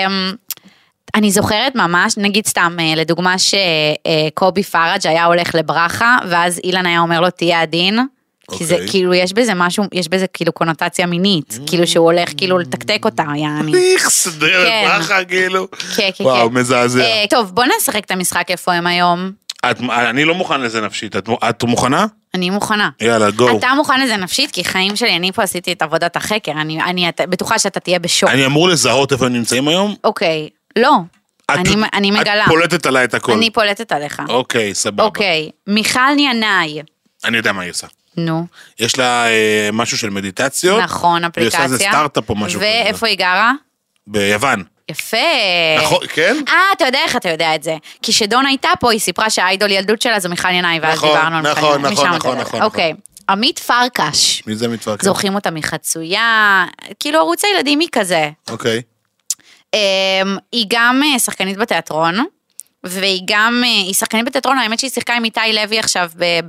אני זוכרת ממש, נגיד סתם, לדוגמה שקובי פראג' היה הולך לברכה, ואז אילן היה אומר לו, תהיה עדין, כי זה כאילו, יש בזה משהו, יש בזה כאילו קונוטציה מינית, כאילו שהוא הולך כאילו לתקתק אותה, יעני. סדר לברכה, כאילו. כן. וואו, מזעזע. טוב, בוא נשחק את המשחק איפה הם היום. אני לא מוכן לזה נפשית, את מוכנה? אני מוכנה. יאללה, גו. אתה מוכן לזה נפשית, כי חיים שלי, אני פה עשיתי את עבודת החקר, אני בטוחה שאתה תהיה בשוק. אני אמור לזהות איפה הם נמצאים היום? אוקיי, לא. אני מגלה. את פולטת עליי את הכל. אני פולטת עליך. אוקיי, סבבה. אוקיי, מיכל ניינאי. אני יודע מה היא עושה. נו. יש לה משהו של מדיטציות. נכון, אפליקציה. והיא עושה איזה סטארט-אפ או משהו כזה. ואיפה היא גרה? ביוון. יפה. נכון, כן? אתה יודע איך אתה יודע את זה. כי שדון הייתה פה, היא סיפרה שהאיידול ילדות שלה זו מיכל ינאי, ואז דיברנו על מיכל ינאי. נכון. אוקיי, עמית פרקש. מי זה עמית פרקש? זוכרים אותה מחצויה, כאילו ערוץ הילדים היא כזה. אוקיי. היא גם שחקנית בתיאטרון, והיא גם, היא שחקנית בתיאטרון, האמת שהיא שיחקה עם איתי לוי עכשיו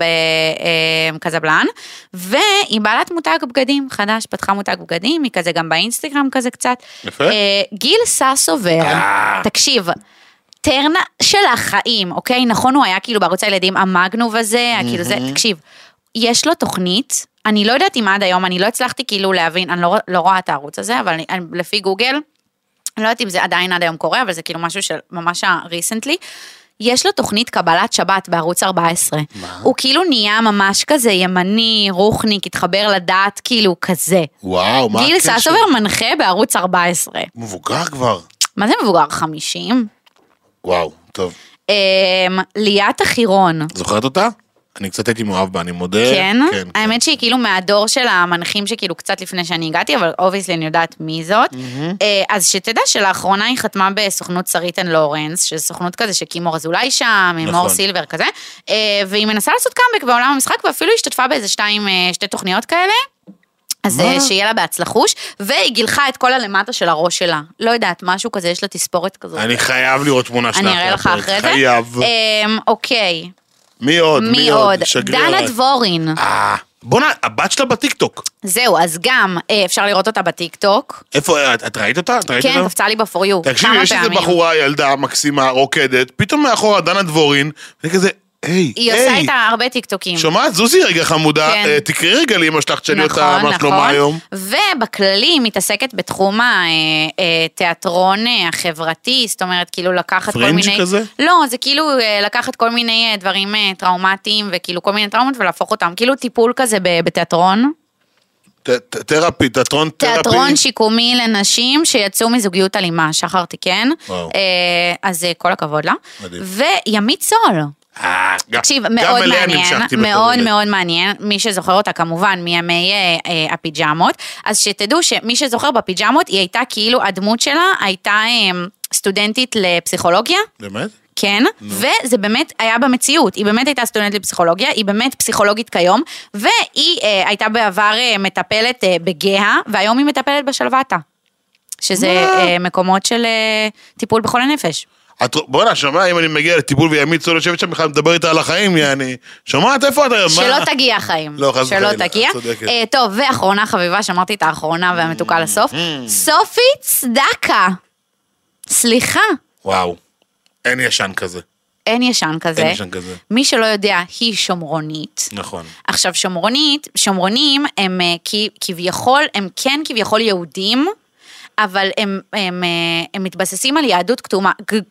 בקזבלן, והיא בעלת מותג בגדים חדש, פתחה מותג בגדים, היא כזה גם באינסטגרם כזה קצת. יפה. גיל ססובר, תקשיב, טרנה של החיים, אוקיי? נכון, הוא היה כאילו בערוץ הילדים המגנוב הזה, כאילו זה, תקשיב, יש לו תוכנית, אני לא יודעת אם עד היום, אני לא הצלחתי כאילו להבין, אני לא רואה את הערוץ הזה, אבל לפי גוגל, אני לא יודעת אם זה עדיין עד היום קורה, אבל זה כאילו משהו של ממש ריסנטלי, יש לו תוכנית קבלת שבת בערוץ 14. הוא כאילו נהיה ממש כזה ימני, רוחניק, התחבר לדעת כאילו כזה. וואו, מה גיל ססובר מנחה בערוץ 14. מבוגר כבר. מה זה מבוגר? 50? וואו, טוב. ליאת החירון. זוכרת אותה? אני קצת הייתי מאוהב בה, אני מודה. כן? האמת שהיא כאילו מהדור של המנחים שכאילו קצת לפני שאני הגעתי, אבל obviously אני יודעת מי זאת. אז שתדע שלאחרונה היא חתמה בסוכנות שרית אנד לורנס, שזו סוכנות כזה שקימור אזולאי שם, מור סילבר כזה, והיא מנסה לעשות קאמבק בעולם המשחק, ואפילו השתתפה באיזה שתי תוכניות כאלה. אז שיהיה לה בהצלחוש, והיא גילחה את כל הלמטה של הראש שלה. לא יודעת, משהו כזה, יש לה תספורת כזאת. אני חייב לראות תמונה שלה. אני אראה לך אחרי זה. חייב. אוקיי. מי עוד? דנה דבורין. בוא'נה, הבת שלה בטיקטוק. זהו, אז גם אפשר לראות אותה בטיקטוק. איפה, את ראית אותה? כן, קפצה לי ב4U. תקשיבי, יש איזה בחורה, ילדה מקסימה, רוקדת, פתאום מאחורה דנה דבורין, ואני כזה, היא עושה איתה הרבה טיקטוקים. שומעת, זוזי רגע חמודה, תקראי רגע לאמא שלך, תשאלי אותה מה שלומה היום. ובכללי היא מתעסקת בתחום התיאטרון החברתי, זאת אומרת, כאילו לקחת כל מיני... פרינג' כזה? לא, זה כאילו לקחת כל מיני דברים טראומטיים, וכאילו כל מיני טראומות, ולהפוך אותם, כאילו טיפול כזה בתיאטרון. תרפי, תיאטרון תרפי. תיאטרון שיקומי לנשים שיצאו מזוגיות אלימה, שחר תיקן. אז כל הכבוד לה. וימית סול. תקשיב, מאוד מעניין, מאוד מאוד מעניין, מי שזוכר אותה כמובן מימי הפיג'מות, אז שתדעו שמי שזוכר בפיג'מות, היא הייתה כאילו, הדמות שלה הייתה סטודנטית לפסיכולוגיה. באמת? כן, וזה באמת היה במציאות, היא באמת הייתה סטודנטית לפסיכולוגיה, היא באמת פסיכולוגית כיום, והיא הייתה בעבר מטפלת בגאה, והיום היא מטפלת בשלוותה, שזה מקומות של טיפול בכל הנפש. בוא'נה, שומע, אם אני מגיע לטיפול וימית סול יושבת שם בכלל מדבר איתה על החיים, יעני, שומעת איפה אתה? שלא תגיע חיים. לא, חס וחלילה, שלא תגיע. צודקת. טוב, ואחרונה חביבה, שמרתי את האחרונה והמתוקה לסוף, סופי צדקה. סליחה. וואו, אין ישן כזה. אין ישן כזה. אין ישן כזה. מי שלא יודע, היא שומרונית. נכון. עכשיו, שומרונים הם כביכול, הם כן כביכול יהודים, אבל הם מתבססים על יהדות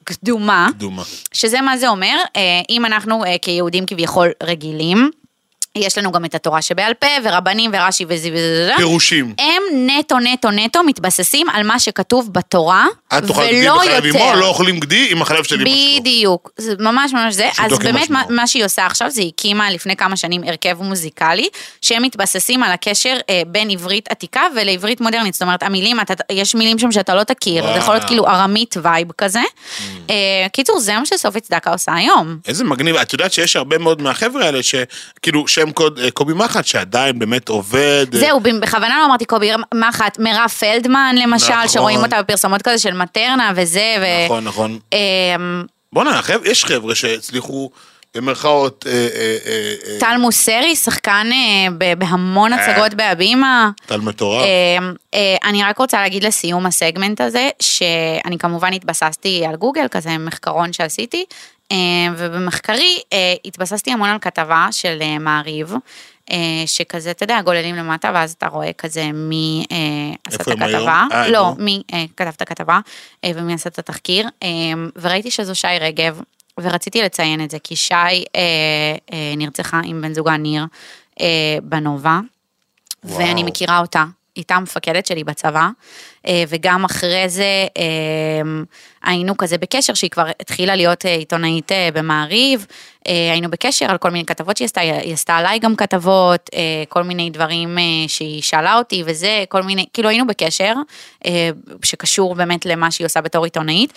קדומה, שזה מה זה אומר, אם אנחנו כיהודים כביכול רגילים, יש לנו גם את התורה שבעל פה, ורבנים ורש"י וזה. פירושים. הם נטו מתבססים על מה שכתוב בתורה, את תאכל גדי בחלב אימו, לא אוכלים גדי עם החלב של אמא שלו. בדיוק, זה ממש זה. אז באמת מה שהיא עושה עכשיו, זה הקימה לפני כמה שנים הרכב מוזיקלי, שהם מתבססים על הקשר בין עברית עתיקה ולעברית מודרנית. זאת אומרת, המילים, יש מילים שם שאתה לא תכיר, זה יכול להיות כאילו ארמית וייב כזה. קיצור, זה מה שסופי צדקה עושה היום. איזה מגניב, את יודעת שיש הרבה מאוד מהחבר'ה האלה שכאילו שם קוד קובי מחט שעדיין באמת עובד. זהו, בכוונה לא אמרתי קובי מחט, מירב פלדמן למשל, שרואים אותה בפרסומות כזה של מטרנה וזה. נכון. בוא'נה, יש חבר'ה שהצליחו במרכאות... טל מוסרי, שחקן בהמון הצגות בהבימה. טל מטורף. אני רק רוצה להגיד לסיום הסגמנט הזה, שאני כמובן התבססתי על גוגל, כזה מחקרון שעשיתי, ובמחקרי התבססתי המון על כתבה של מעריב, שכזה, אתה יודע, גוללים למטה, ואז אתה רואה כזה מי עשה את הכתבה. לא, מי כתב את הכתבה, ומי עשה את התחקיר, וראיתי שזו שי רגב, ורציתי לציין את זה, כי שי נרצחה עם בן זוגה ניר בנובה, ואני מכירה אותה, איתה מפקדת שלי בצבא, וגם אחרי זה היינו כזה בקשר, שהיא כבר התחילה להיות עיתונאית במעריב, היינו בקשר על כל מיני כתבות שהיא עשתה, היא עשתה עליי גם כתבות, כל מיני דברים שהיא שאלה אותי וזה, כל מיני, כאילו היינו בקשר, שקשור באמת למה שהיא עושה בתור עיתונאית,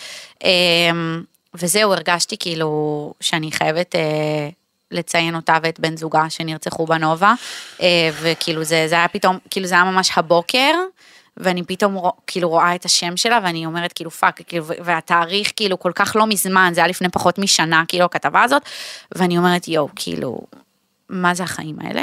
וזהו, הרגשתי כאילו שאני חייבת לציין אותה ואת בן זוגה שנרצחו בנובה, וכאילו זה היה פתאום, כאילו זה היה ממש הבוקר, ואני פתאום כאילו רואה את השם שלה, ואני אומרת כאילו פאק, כאילו, והתאריך כאילו כל כך לא מזמן, זה היה לפני פחות משנה, כאילו הכתבה הזאת, ואני אומרת יו, כאילו, מה זה החיים האלה?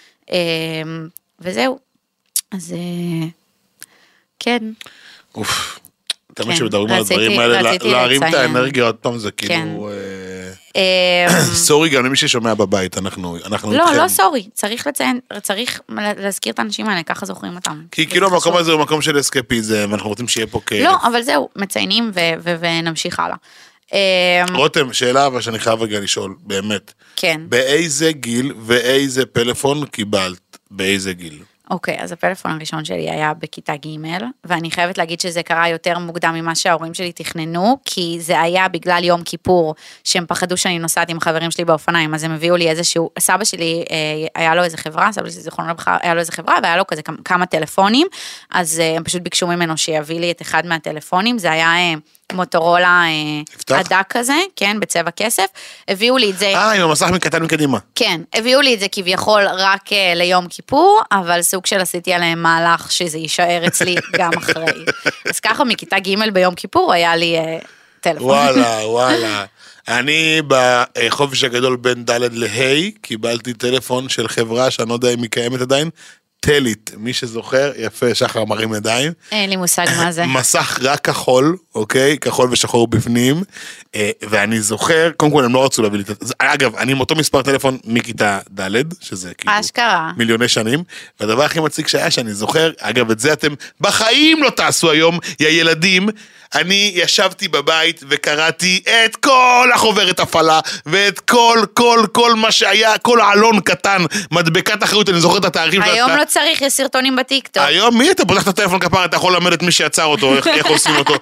וזהו, אז כן. אוף. תמיד שמדברים על הדברים האלה, להרים את האנרגיה עוד פעם, זה כאילו... סורי גם למי ששומע בבית, אנחנו איתכם. לא סורי, צריך לציין, צריך להזכיר את האנשים האלה, ככה זוכרים אותם. כי כאילו המקום הזה הוא מקום של אסקפיזם, ואנחנו רוצים שיהיה פה כיף. לא, אבל זהו, מציינים ונמשיך הלאה. רותם, שאלה אבל שאני חייב רגע לשאול, באמת. כן. באיזה גיל ואיזה פלאפון קיבלת? באיזה גיל? אוקיי, אז הפלאפון הראשון שלי היה בכיתה ג', ואני חייבת להגיד שזה קרה יותר מוקדם ממה שההורים שלי תכננו, כי זה היה בגלל יום כיפור, שהם פחדו שאני נוסעת עם חברים שלי באופניים, אז הם הביאו לי איזשהו, סבא שלי היה לו איזה חברה, סבא שלי זיכרונו לברכה, היה לו איזה חברה, והיה לו כזה כמה טלפונים, אז הם פשוט ביקשו ממנו שיביא לי את אחד מהטלפונים, זה היה מוטורולה עדק כזה, כן, בצבע כסף, הביאו לי את זה... עם המסך מקטן מקדימה. כן, הביאו לי את זה כביכול רק ליום כיפור, אבל סוג של עשיתי עליהם מהלך שזה יישאר אצלי גם אחרי. אז ככה מכיתה ג' ביום כיפור היה לי טלפון. וואלה. אני בחופש הגדול בין ד' לה' קיבלתי טלפון של חברה שאני לא יודע אם היא קיימת עדיין, טלית, מי שזוכר, יפה, שחר מרים ידיים. אין לי מושג מה זה. מסך רק כחול, אוקיי? כחול ושחור בפנים, ואני זוכר, קודם כל הם לא רצו להביא לי, אגב, אני עם אותו מספר טלפון מכיתה ד', שזה כאילו מיליוני שנים, והדבר הכי מציג שהיה שאני זוכר, אגב, את זה אתם בחיים לא תעשו היום, יא ילדים, אני ישבתי בבית וקראתי את כל החוברת הפעלה, ואת כל מה שהיה, כל העלון קטן, מדבקת אחריות, אני זוכר את התאריכים. היום לא צריך, יש סרטונים בטיקטוק. היום מי אתה פותח את הטלפון כפר, אתה יכול ללמד את מי שיצר אותו, איך עושים אותו,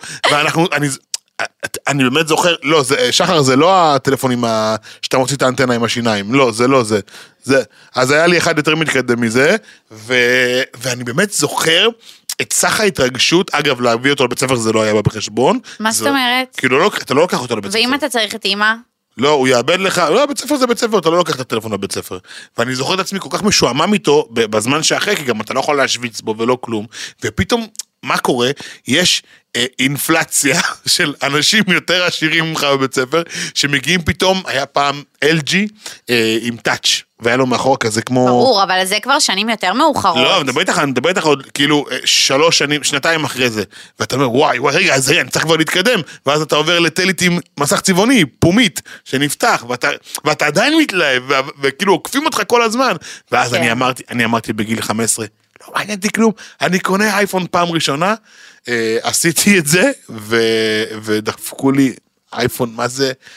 אני באמת זוכר, לא, שחר זה לא הטלפונים שאתה מוציא את האנטנה עם השיניים, לא, זה לא זה, אז היה לי אחד יותר מתקדם מזה, ואני באמת זוכר, את סך ההתרגשות, אגב, להביא אותו לבית ספר זה לא היה בחשבון. מה זאת אומרת? כאילו, אתה לא לוקח אותו לבית ספר. ואם אתה צריך את אמא? לא, הוא יאבד לך, לא, בית ספר זה בית ספר, אתה לא לוקח את הטלפון לבית ספר. ואני זוכר את עצמי כל כך משועמם איתו, בזמן שאחרי, כי גם אתה לא יכול להשוויץ בו ולא כלום, ופתאום, מה קורה? יש אינפלציה של אנשים יותר עשירים ממך בבית ספר, שמגיעים פתאום, היה פעם LG עם טאץ', והיה לו מאחור כזה כמו... ברור, אבל זה כבר שנים יותר מאוחרות. לא, אני מדבר איתך עוד כאילו 3 שנים, 2 אחרי זה, ואתה אומר, וואי, רגע, אז אני צריך כבר להתקדם, ואז אתה עובר לטלית עם מסך צבעוני, פומית, שנפתח, ואתה עדיין מתלהב, וכאילו עוקפים אותך כל הזמן, ואז אני אמרתי בגיל 15, לא מעניינתי כלום, אני קונה אייפון פעם ראשונה, עשיתי את זה, ודפקו לי אייפון, מה זה?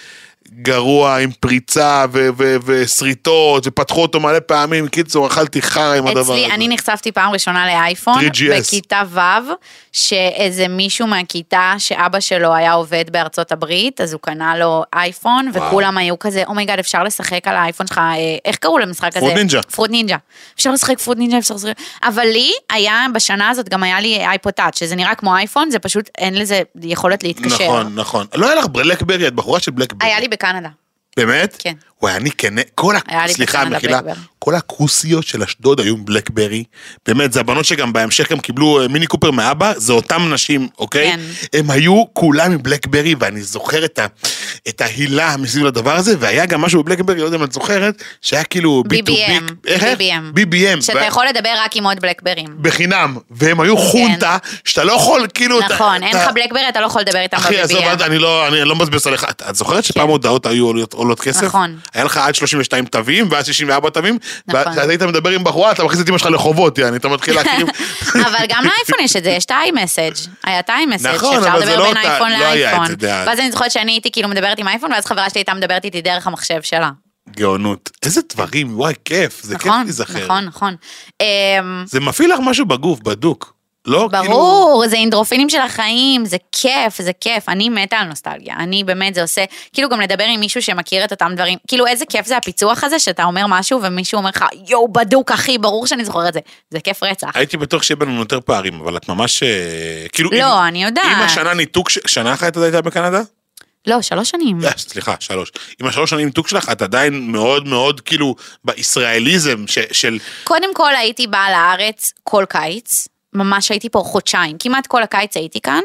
גרוע עם פריצה וסריטות, ופתחו אותו מלא פעמים, קיצור, אכלתי חרא עם הדבר הזה. אצלי, אני נחשפתי פעם ראשונה לאייפון, 3GS. בכיתה ו', שאיזה מישהו מהכיתה, שאבא שלו היה עובד בארצות הברית, אז הוא קנה לו אייפון, וכולם היו כזה, אומייגד, אפשר לשחק על האייפון שלך, איך קראו למשחק הזה? פרוט נינג'ה. פרוט נינג'ה. אפשר לשחק פרוט נינג'ה, אפשר לשחק... אבל לי, היה, בשנה הזאת גם היה לי אייפוד טאץ', שזה נראה כמו אייפון, זה פשוט, אין לזה יכולת להתקשר. נכון, נכון. לא היה לך בלקברי, את בחורה של בלקברי. היה לי בקנדה. באמת? כן. וואי, אני כנה, סליחה, מחילה, כל הכוסיות של אשדוד היו עם בלקברי, באמת, זה הבנות שגם בהמשך גם קיבלו מיני קופר מאבא, זה אותם נשים, אוקיי? כן. הם היו כולם עם בלקברי, ואני זוכר את ההילה מסביב לדבר הזה, והיה גם משהו בבלקברי, לא יודע אם את זוכרת, שהיה כאילו BBM. שאתה יכול לדבר רק עם עוד בלקברים. בחינם, והם היו חונטה, שאתה לא יכול, כאילו... נכון, אין לך בלקברי, אתה לא יכול לדבר איתם ב-BBM. אחי, אני לא מבזבז עליך, את זוכרת שפעם הודעות היו עולות כסף? נכון. היה לך עד 32 תווים, ואז 64 תווים, נכון. ואז היית מדבר עם בחורה, אתה מכניס את אמא שלך לחובות, אתה מתחיל להקים... אבל גם לאייפון יש את זה, יש את האי-מסאג'. היה את האי-מסאג' נכון, שאפשר אבל זה לדבר לא בין אייפון לא היה לאייפון. את זה. ואז אני זוכרת שאני הייתי כאילו מדברת עם אייפון, ואז חברה שלי הייתה מדברת איתי דרך המחשב שלה. גאונות. איזה דברים, וואי, כיף, זה כיף להיזכר. נכון. זה מפעיל לך משהו בגוף, בדוק. לא, ברור, זה אינדרופינים של החיים, זה כיף, זה כיף, אני מתה על נוסטלגיה, אני באמת, זה עושה, כאילו גם לדבר עם מישהו שמכיר את אותם דברים, כאילו איזה כיף זה הפיצוח הזה, שאתה אומר משהו ומישהו אומר לך, יואו, בדוק אחי, ברור שאני זוכר את זה, זה כיף רצח. הייתי בטוח שיהיה בנו יותר פערים, אבל את ממש, כאילו, לא, אני יודעת. אם השנה ניתוק, שנה אחת הייתה בקנדה? לא, 3 שנים. סליחה, 3. עם 3 שנים ניתוק שלך, את עדיין מאוד מאוד, כאילו, בישראליזם של... קודם כל הייתי באה לארץ כל קיץ, ממש הייתי פה חודשיים, כמעט כל הקיץ הייתי כאן,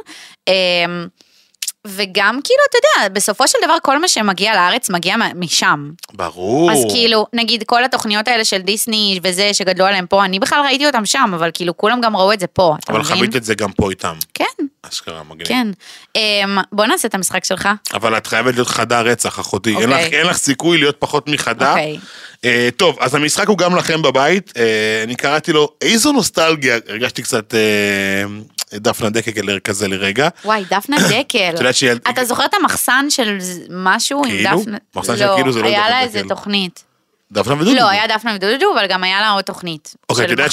וגם כאילו, אתה יודע, בסופו של דבר כל מה שמגיע לארץ מגיע משם. ברור. אז כאילו, נגיד כל התוכניות האלה של דיסני וזה שגדלו עליהם פה, אני בכלל ראיתי אותם שם, אבל כאילו כולם גם ראו את זה פה, אתה מבין? אבל חווית את זה גם פה איתם. כן. אשכרה, מגניב. כן. בוא נעשה את המשחק שלך. אבל את חייבת להיות חדה רצח, אחותי. אין לך סיכוי להיות פחות מחדה. אוקיי. טוב, אז המשחק הוא גם לכם בבית. אני קראתי לו, איזו נוסטלגיה, הרגשתי קצת דפנה דקל כזה לרגע. וואי, דפנה דקל. אתה זוכר את המחסן של משהו עם דפנה? מחסן של כאילו זה לא דפנה דקל. היה לה איזה תוכנית. דפנה ודודו. לא, היה דפנה ודודו, אבל גם היה לה עוד תוכנית. אוקיי, אתה יודע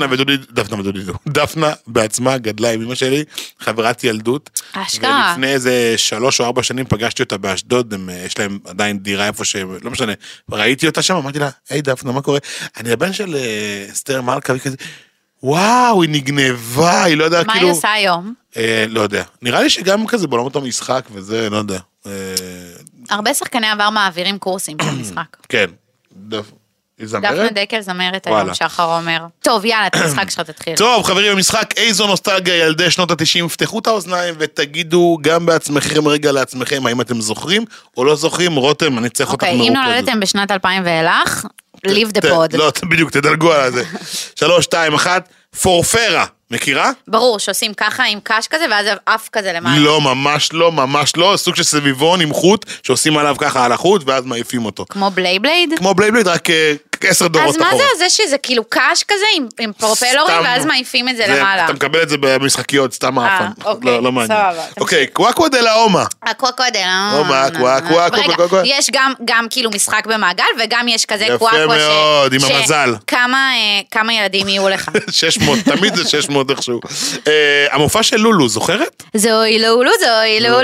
דפנה בעצמה גדלה עם אמא שלי, חברת ילדות. אשכרה. ולפני איזה 3 או 4 שנים פגשתי אותה באשדוד, יש להם עדיין דירה איפה שהם, לא משנה, ראיתי אותה שם, אמרתי לה, היי דפנה, מה קורה? אני הבן של אסתר מלכה, וכזה, וואו, היא נגנבה, היא לא יודע, כאילו... מה היא עושה היום? לא יודע. נראה לי שגם כזה בעולמות המשחק וזה, לא יודע. הרבה שחקני עבר מעבירים קורסים של משחק. כן. דפנה דקל זמרת היום, שחר אומר. טוב, יאללה, את המשחק שלך תתחיל. טוב, חברים, במשחק איזו נוסטלגיה ילדי שנות ה-90, פתחו את האוזניים ותגידו גם בעצמכם רגע לעצמכם, האם אתם זוכרים או לא זוכרים, רותם, אני צריך אותך מרוקד. אוקיי, אם נולדתם בשנת 2000 ואילך, leave the pod. לא, בדיוק, תדלגו על זה. 3, 2, 1, פורפרה. מכירה? ברור, שעושים ככה עם קש כזה, ואז אף כזה למעלה. לא, ממש לא, ממש לא. סוג של סביבון עם חוט, שעושים עליו ככה על החוט, ואז מעיפים אותו. כמו בלייבלייד? כמו בלייבלייד, רק 10 דורות אחורה. אז מה זה שזה כאילו קש כזה עם פרופלורים, ואז מעיפים את זה למעלה? אתה מקבל את זה במשחקיות, סתם האפן. אוקיי, לא מעניין. סבבה. אוקיי, קוואקווה דה לה אומה. הקוואקווה דה לה אומה. קוואקווה. יש גם כאילו משחק במעגל, וגם יש כזה יפה קוואקווה מאוד, עם המזל. כמה ילדים יהיו לך? 600, תמיד זה 600 איכשהו. המופע של לולו, זוכרת? זוהי לולו, זוהי לולו,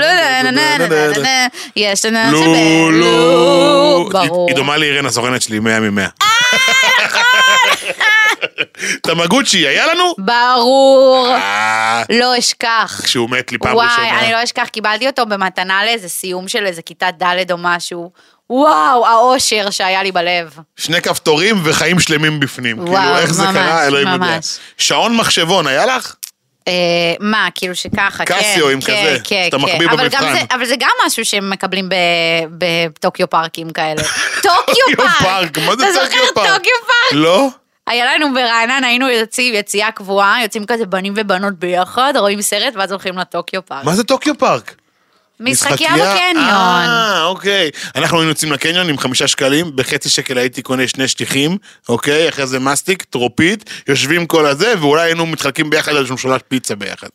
יש לנו לולו. ברור. היא דומה לאירן הסוכנת שלי, 100 מ-100. נכון. תמגוצ'י, היה לנו? ברור. לא אשכח. כשהוא מת לי פעם ראשונה. וואי, אני לא אשכח, קיבלתי אותו במתנה לאיזה סיום של איזה כיתה ד' או משהו. וואו, האושר שהיה לי בלב. 2 כפתורים וחיים שלמים בפנים. וואו, כאילו, איך זה קרה, אלוהים יודע. ממש. שעון מחשבון, היה לך? מה, כאילו שככה, כן. קסיו עם כזה, שאתה מחביא במבחן. אבל זה גם משהו שמקבלים בטוקיו פארקים כאלה. טוקיו פארק! מה זה אתה זוכר טוקיו פארק? לא. היה לנו ברענן, היינו יוצאים יציאה קבועה, יוצאים כזה בנים ובנות ביחד, רואים סרט ואז הולכים לטוקיו פארק. מה זה טוקיו פארק? משחקייה בקניון. אוקיי. אנחנו היינו יוצאים לקניון עם 5 שקלים, בחצי שקל הייתי קונה 2 שטיחים, אוקיי? אחרי זה מסטיק, טרופית, יושבים כל הזה, ואולי היינו מתחלקים ביחד על משולש פיצה ביחד.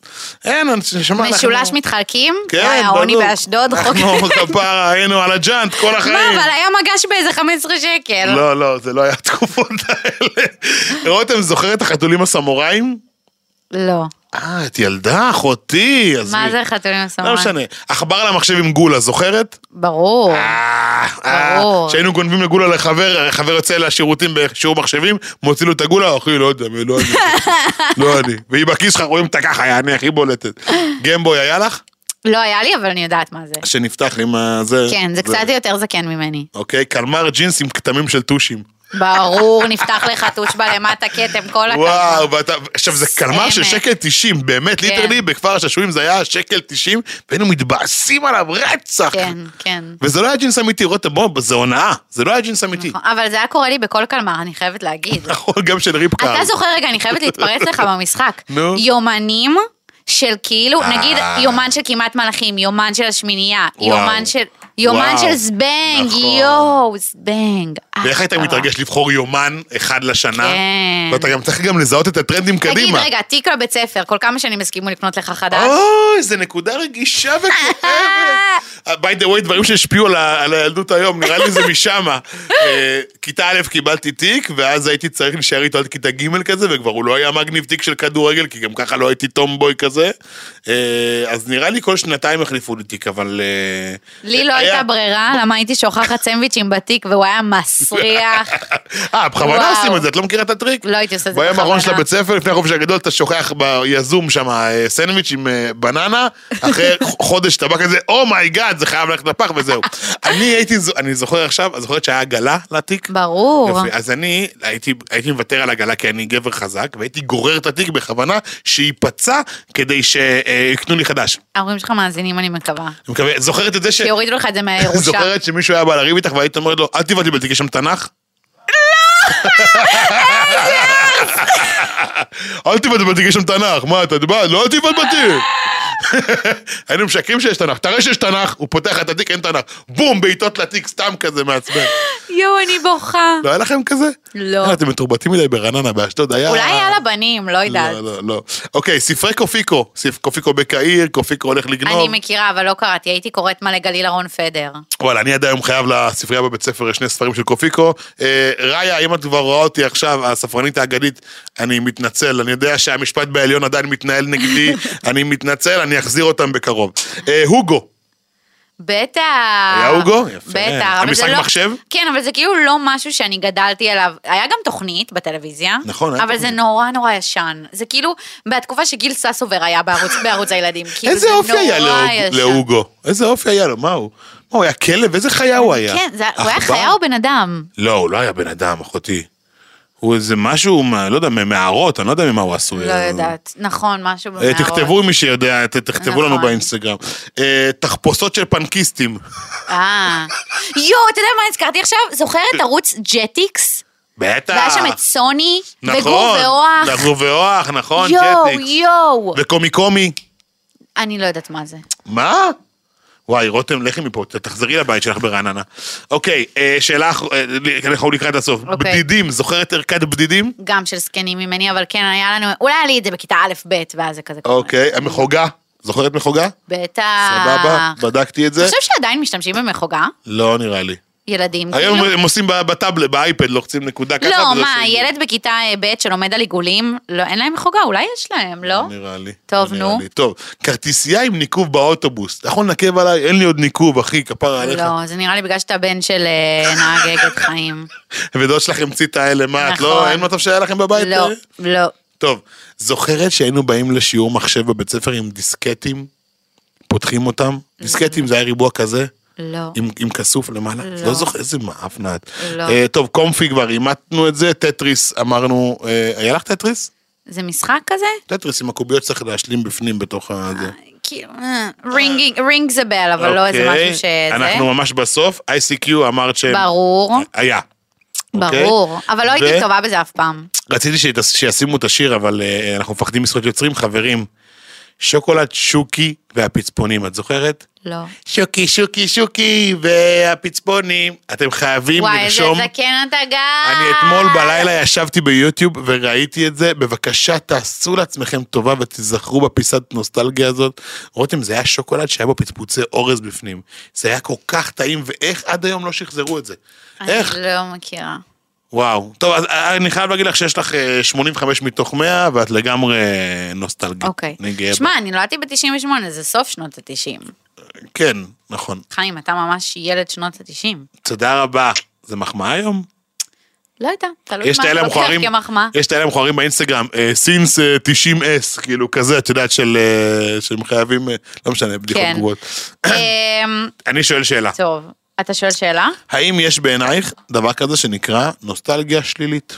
משולש מתחלקים? כן, העוני באשדוד. אנחנו כפרה, היינו על הג'אנט כל החיים. מה, אבל היה מגש באיזה 15 שקל. לא, זה לא היה תקופות האלה. רותם, זוכרת החתולים הסמוראים? לא. את ילדה, אחותי. מה זה חתולים הסמוראים? לא משנה. עכבר למחשב עם גולה, זוכרת? ברור. ברור. שהיינו גונבים לגולה לחבר, החבר יוצא לשירותים בשיעור מחשבים, מוציא לו את הגולה, אחי, לא יודע, לא אני. והיא בכיס שלך, רואים את ככה, אני הכי בולטת. גמבוי היה לך? לא היה לי, אבל אני יודעת מה זה. שנפתח עם זה. כן, זה קצת יותר זקן ממני. אוקיי, קלמר ג'ינס עם כתמים של טושים. ברור, נפתח לך טוש בלמטה כתם, כל הכבוד. וואו, עכשיו זה קלמר של שקל 90, באמת, ליטרלי, בכפר השעשועים זה היה שקל 90, והיינו מתבאסים עליו רצח. כן, כן. וזה לא היה ג'ינס אמיתי, רותם, בוא, זה הונאה, זה לא היה ג'ינס אמיתי. אבל זה היה קורה לי בכל קלמר, אני חייבת להגיד. נכון, גם של ריפקר. אתה זוכר רגע, אני חייבת להתפרץ לך במשחק. נו. יומנים של כאילו, נגיד יומן של כמעט מלאכים, יומן של השמינייה, יומן של זבנג, יואו, זבנג. ואיך היית מתרגש לבחור יומן אחד לשנה? כן. ואתה גם צריך גם לזהות את הטרנדים קדימה. תגיד, רגע, תיק לבית ספר, כל כמה שנים הסכימו לקנות לך חדש? אוי, זה נקודה רגישה וכואבת. by the way, דברים שהשפיעו על הילדות היום, נראה לי זה משם. כיתה א' קיבלתי תיק, ואז הייתי צריך להישאר איתו עד כיתה ג' כזה, וכבר הוא לא היה מגניב תיק של כדורגל, כי גם ככה לא הייתי טומבוי כזה. אז נראה לי כל שנתיים החליפו לי תיק, אבל... לי לא הייתה ברירה, למה הייתי שוכחת סנדוויצ'ים בתיק, והוא היה מסריח. בכוונה עושים את זה, את לא מכירה את הטריק? לא הייתי עושה את זה ביום האחרון של הבית ספר, לפני החופש הגדול, אתה שוכח ביזום שם סנדוויץ' עם בננה, אחרי חודש אתה בא כזה, אומייגאד, זה חייב ללכת לפח וזהו. אני זוכר עכשיו, את זוכרת שהיה עגלה לתיק? ברור. יפה, אז אני הייתי מוותר על עגלה, כי אני גבר חזק, והייתי גורר את התיק בכוונה, שיפצע כדי שיקנו לי חדש. ההורים שלך מאזינים, אני מקווה. זוכרת את זה שיורידו לך את זה מהירושה. זוכרת שמישהו היה בא לריב איתך, והיית אומרת לו, אל תבעט לי בתיק, יש שם תנ"ך? אל תבעט בתיק, יש שם תנ"ך, מה אתה בא? לא תבעט בתיק. היינו משקרים שיש תנ"ך, תראה שיש תנ"ך, הוא פותח את התיק, אין תנ"ך, בום, בעיטות לתיק, סתם כזה מעצבן. יואו, אני בוכה. לא היה לכם כזה? לא. אתם מתורבתים מדי ברעננה, באשדוד, היה... אולי היה לבנים, לא יודעת. לא. אוקיי, ספרי קופיקו, קופיקו בקהיר, קופיקו הולך לגנוב. אני מכירה, אבל לא קראתי, הייתי קוראת מלא גליל אהרון פדר. וואלה, אני עד היום חייב לספרייה בבית ספר, יש 2 ספרים של קופיקו. ראיה, אם את כבר רואה אותי עכשיו, הספרנית האגדית, אני מתנצל, אני יודע שהמשפט בעליון עדיין מתנהל נגדי, אני מתנצל, אני אחזיר אותם בקרוב. הוגו. בטח. היה הוגו? יפה. בטח. המשחק מחשב? כן, אבל זה כאילו לא משהו שאני גדלתי עליו. היה גם תוכנית בטלוויזיה. נכון. אבל זה נורא נורא ישן. זה כאילו, בתקופה שגיל ססובר היה בערוץ הילדים. איזה אופי היה להוגו? איזה אופי היה לו? מה הוא? הוא היה כלב? איזה חיה הוא היה? כן, הוא היה חיה או בן אדם? לא, הוא לא היה בן אדם, אחותי. הוא איזה משהו, לא יודע, מהערות, אני לא יודע ממה הוא עשוי. לא יודעת, נכון, משהו במערות. תכתבו מי שיודע, תכתבו לנו באינסטגרם. תחפושות של פנקיסטים. יואו, אתה יודע מה הזכרתי עכשיו? זוכרת ערוץ ג'טיקס? בטח. והיה שם את סוני, וגור ואוח. וגור ואוח, נכון, ג'טיקס. יואו. וקומי. אני לא יודעת מה זה. מה? וואי, רותם, לכי מפה, תחזרי לבית שלך ברעננה. אוקיי, שאלה, אנחנו לקראת הסוף. בדידים, זוכרת ערכת בדידים? גם של סקנים ממני, אבל כן, היה לנו, אולי היה לי את זה בכיתה א' ב', ואז זה כזה. אוקיי, המחוגה, זוכרת מחוגה? בטח. סבבה, בדקתי את זה. אתה חושב שעדיין משתמשים במחוגה? לא נראה לי. ילדים. היום הם עושים בטאבלט, באייפד, לוחצים נקודה ככה. לא, מה, ילד בכיתה ב' שלומד על עיגולים, אין להם מחוגה, אולי יש להם, לא? נראה לי. טוב, נו. טוב, כרטיסייה עם ניקוב באוטובוס. אתה יכול לנקב עליי, אין לי עוד ניקוב, אחי, כפרה עליך. לא, זה נראה לי בגלל שאתה בן של נהג אגד חיים. ודוד שלך המציא את האלה, מה, את לא, אין מצב שהיה לכם בבית? לא. טוב, זוכרת שהיינו באים לשיעור מחשב בבית ספר עם דיסקטים, פותחים אותם? דיסקטים זה היה ריבוע כזה? לא. עם כסוף למעלה? לא זוכר, איזה מאפנת. לא. טוב, קומפי כבר, אימתנו את זה, טטריס, אמרנו, היה לך טטריס? זה משחק כזה? טטריס עם הקוביות צריך להשלים בפנים בתוך הזה. כאילו, רינג זה בל, אבל לא איזה משהו שזה. אנחנו ממש בסוף, ICQ אמרת שהם... ברור. היה. ברור, אבל לא הייתי טובה בזה אף פעם. רציתי שישימו את השיר, אבל אנחנו מפחדים מזכויות יוצרים, חברים. שוקולד, שוקי והפצפונים, את זוכרת? לא. שוקי, שוקי, שוקי, והפצפונים, אתם חייבים לרשום. וואי, איזה זקן אתה גם. אני אתמול בלילה ישבתי ביוטיוב וראיתי את זה, בבקשה תעשו לעצמכם טובה ותזכרו בפיסת נוסטלגיה הזאת. רותם, זה היה שוקולד שהיה בו פצפוצי אורז בפנים. זה היה כל כך טעים, ואיך עד היום לא שחזרו את זה? איך? אני לא מכירה. וואו, טוב, אז אני חייב להגיד לך שיש לך 85 מתוך 100, ואת לגמרי נוסטלגית. אוקיי. שמע, אני נולדתי ב-98, זה סוף שנות ה-90. כן, נכון. חיים, אתה ממש ילד שנות ה-90. תודה רבה. זה מחמאה היום? לא הייתה, תלוי מה אתה לוקח כמחמאה. יש את האלה מכוערים באינסטגרם, סינס 90S, כאילו כזה, את יודעת, שהם חייבים, לא משנה, בדיחות גרועות. אני שואל שאלה. טוב. אתה שואל שאלה? האם יש בעינייך דבר כזה שנקרא נוסטלגיה שלילית?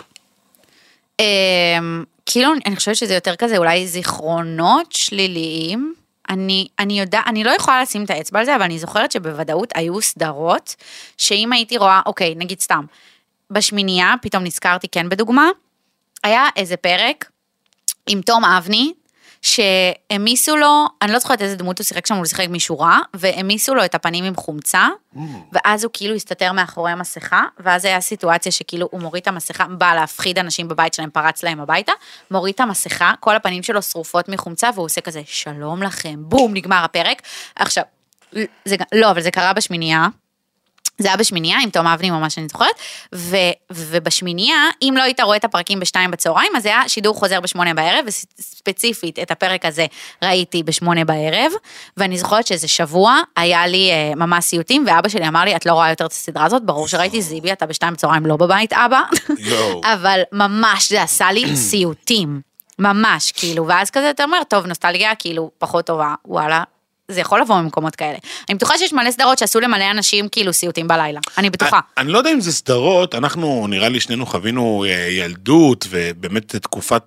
כאילו, אני חושבת שזה יותר כזה, אולי זיכרונות שליליים. אני לא יכולה לשים את האצבע על זה, אבל אני זוכרת שבוודאות היו סדרות, שאם הייתי רואה, אוקיי, נגיד סתם, בשמינייה, פתאום נזכרתי כן בדוגמה, היה איזה פרק עם תום אבני, שהמיסו לו, אני לא זוכרת איזה דמות הוא שיחק שם, הוא שיחק מישהו רע, והמיסו לו את הפנים עם חומצה, ואז הוא כאילו הסתתר מאחורי המסכה, ואז היה סיטואציה שכאילו הוא מוריד את המסכה, בא להפחיד אנשים בבית שלהם, פרץ להם הביתה, מוריד את המסכה, כל הפנים שלו שרופות מחומצה, והוא עושה כזה, שלום לכם, בום, נגמר הפרק. עכשיו, לא, אבל זה קרה בשמינייה, זה היה בשמינייה, עם תום אבני ממש אני זוכרת, ובשמינייה, אם לא היית רואה את הפרקים ב2 בצהריים, אז זה היה שידור חוזר ב8 בערב, וספציפית את הפרק הזה ראיתי ב8 בערב, ואני זוכרת שזה שבוע, היה לי ממש סיוטים, ואבא שלי אמר לי, את לא רואה יותר את הסדרה הזאת, ברור שראיתי זיבי, אתה ב2 בצהריים לא בבית, אבא, אבל ממש זה עשה לי סיוטים, ממש, כאילו, ואז כזה אתה אומר, טוב, נוסטלגיה, כאילו, פחות טובה, וואלה, זה יכול לבוא ממקומות כאלה. אני בטוחה שיש מלא סדרות שעשו למלא אנשים כאילו סיוטים בלילה. אני בטוחה. אני לא יודע אם זה סדרות, אנחנו נראה לי שנינו חווינו ילדות, ובאמת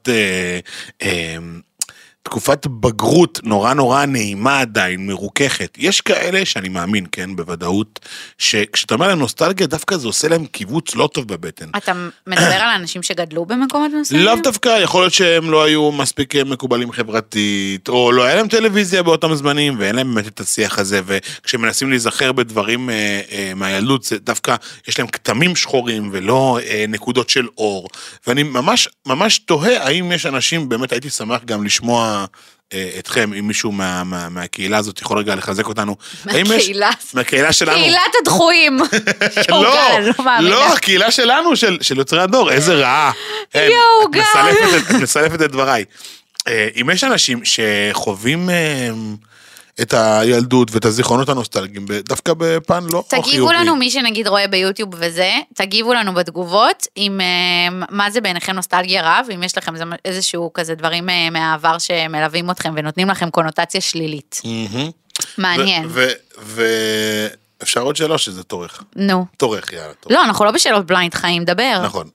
תקופת בגרות נורא נורא נעימה עדיין, מרוככת. יש כאלה שאני מאמין, כן, בוודאות, שכשאתה אומר להם נוסטלגיה, דווקא זה עושה להם קיבוץ לא טוב בבטן. אתה מדבר על האנשים שגדלו במקומות נוסטלגיה? לאו דווקא, יכול להיות שהם לא היו מספיק מקובלים חברתית, או לא היה להם טלוויזיה באותם זמנים, ואין להם באמת את השיח הזה, וכשמנסים להיזכר בדברים מהילדות, זה דווקא, יש להם כתמים שחורים, ולא נקודות של אור. ואני ממש תוהה, האם יש אנשים, באמת הייתי שמח גם לשמוע אתכם, אם מישהו מהקהילה הזאת יכול רגע לחזק אותנו. מהקהילה שלנו. קהילת הדחויים. לא, הקהילה שלנו, של יוצרי הדור, איזה רעה. את מסלפת את דבריי. אם יש אנשים שחווים את הילדות ואת הזיכרונות הנוסטלגיים, דווקא בפן לא חיובי. תגיבו לנו, מי שנגיד רואה ביוטיוב וזה, תגיבו לנו בתגובות, עם מה זה בעיניכם נוסטלגיה רב, אם יש לכם איזשהו כזה דברים מהעבר שמלווים אתכם, ונותנים לכם קונוטציה שלילית. מעניין. ואפשר עוד שאלה שזה תורך. נו. תורך, יאללה. לא, אנחנו לא בשאלות בליינד חיים, דבר. נכון.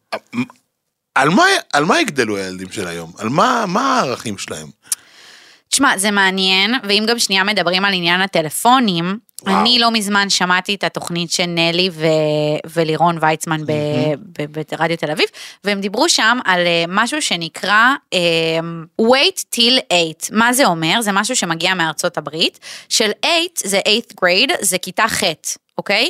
על מה יגדלו הילדים של היום? על מה הערכים שלהם? תשמע, זה מעניין, ואם גם שנייה מדברים על עניין הטלפונים, אני לא מזמן שמעתי את התוכנית של נלי ולירון ויצמן ברדיו תל אביב, והם דיברו שם על משהו שנקרא wait till 8. מה זה אומר? זה משהו שמגיע מארצות הברית, של 8 זה 8th grade, זה כיתה ח', אוקיי?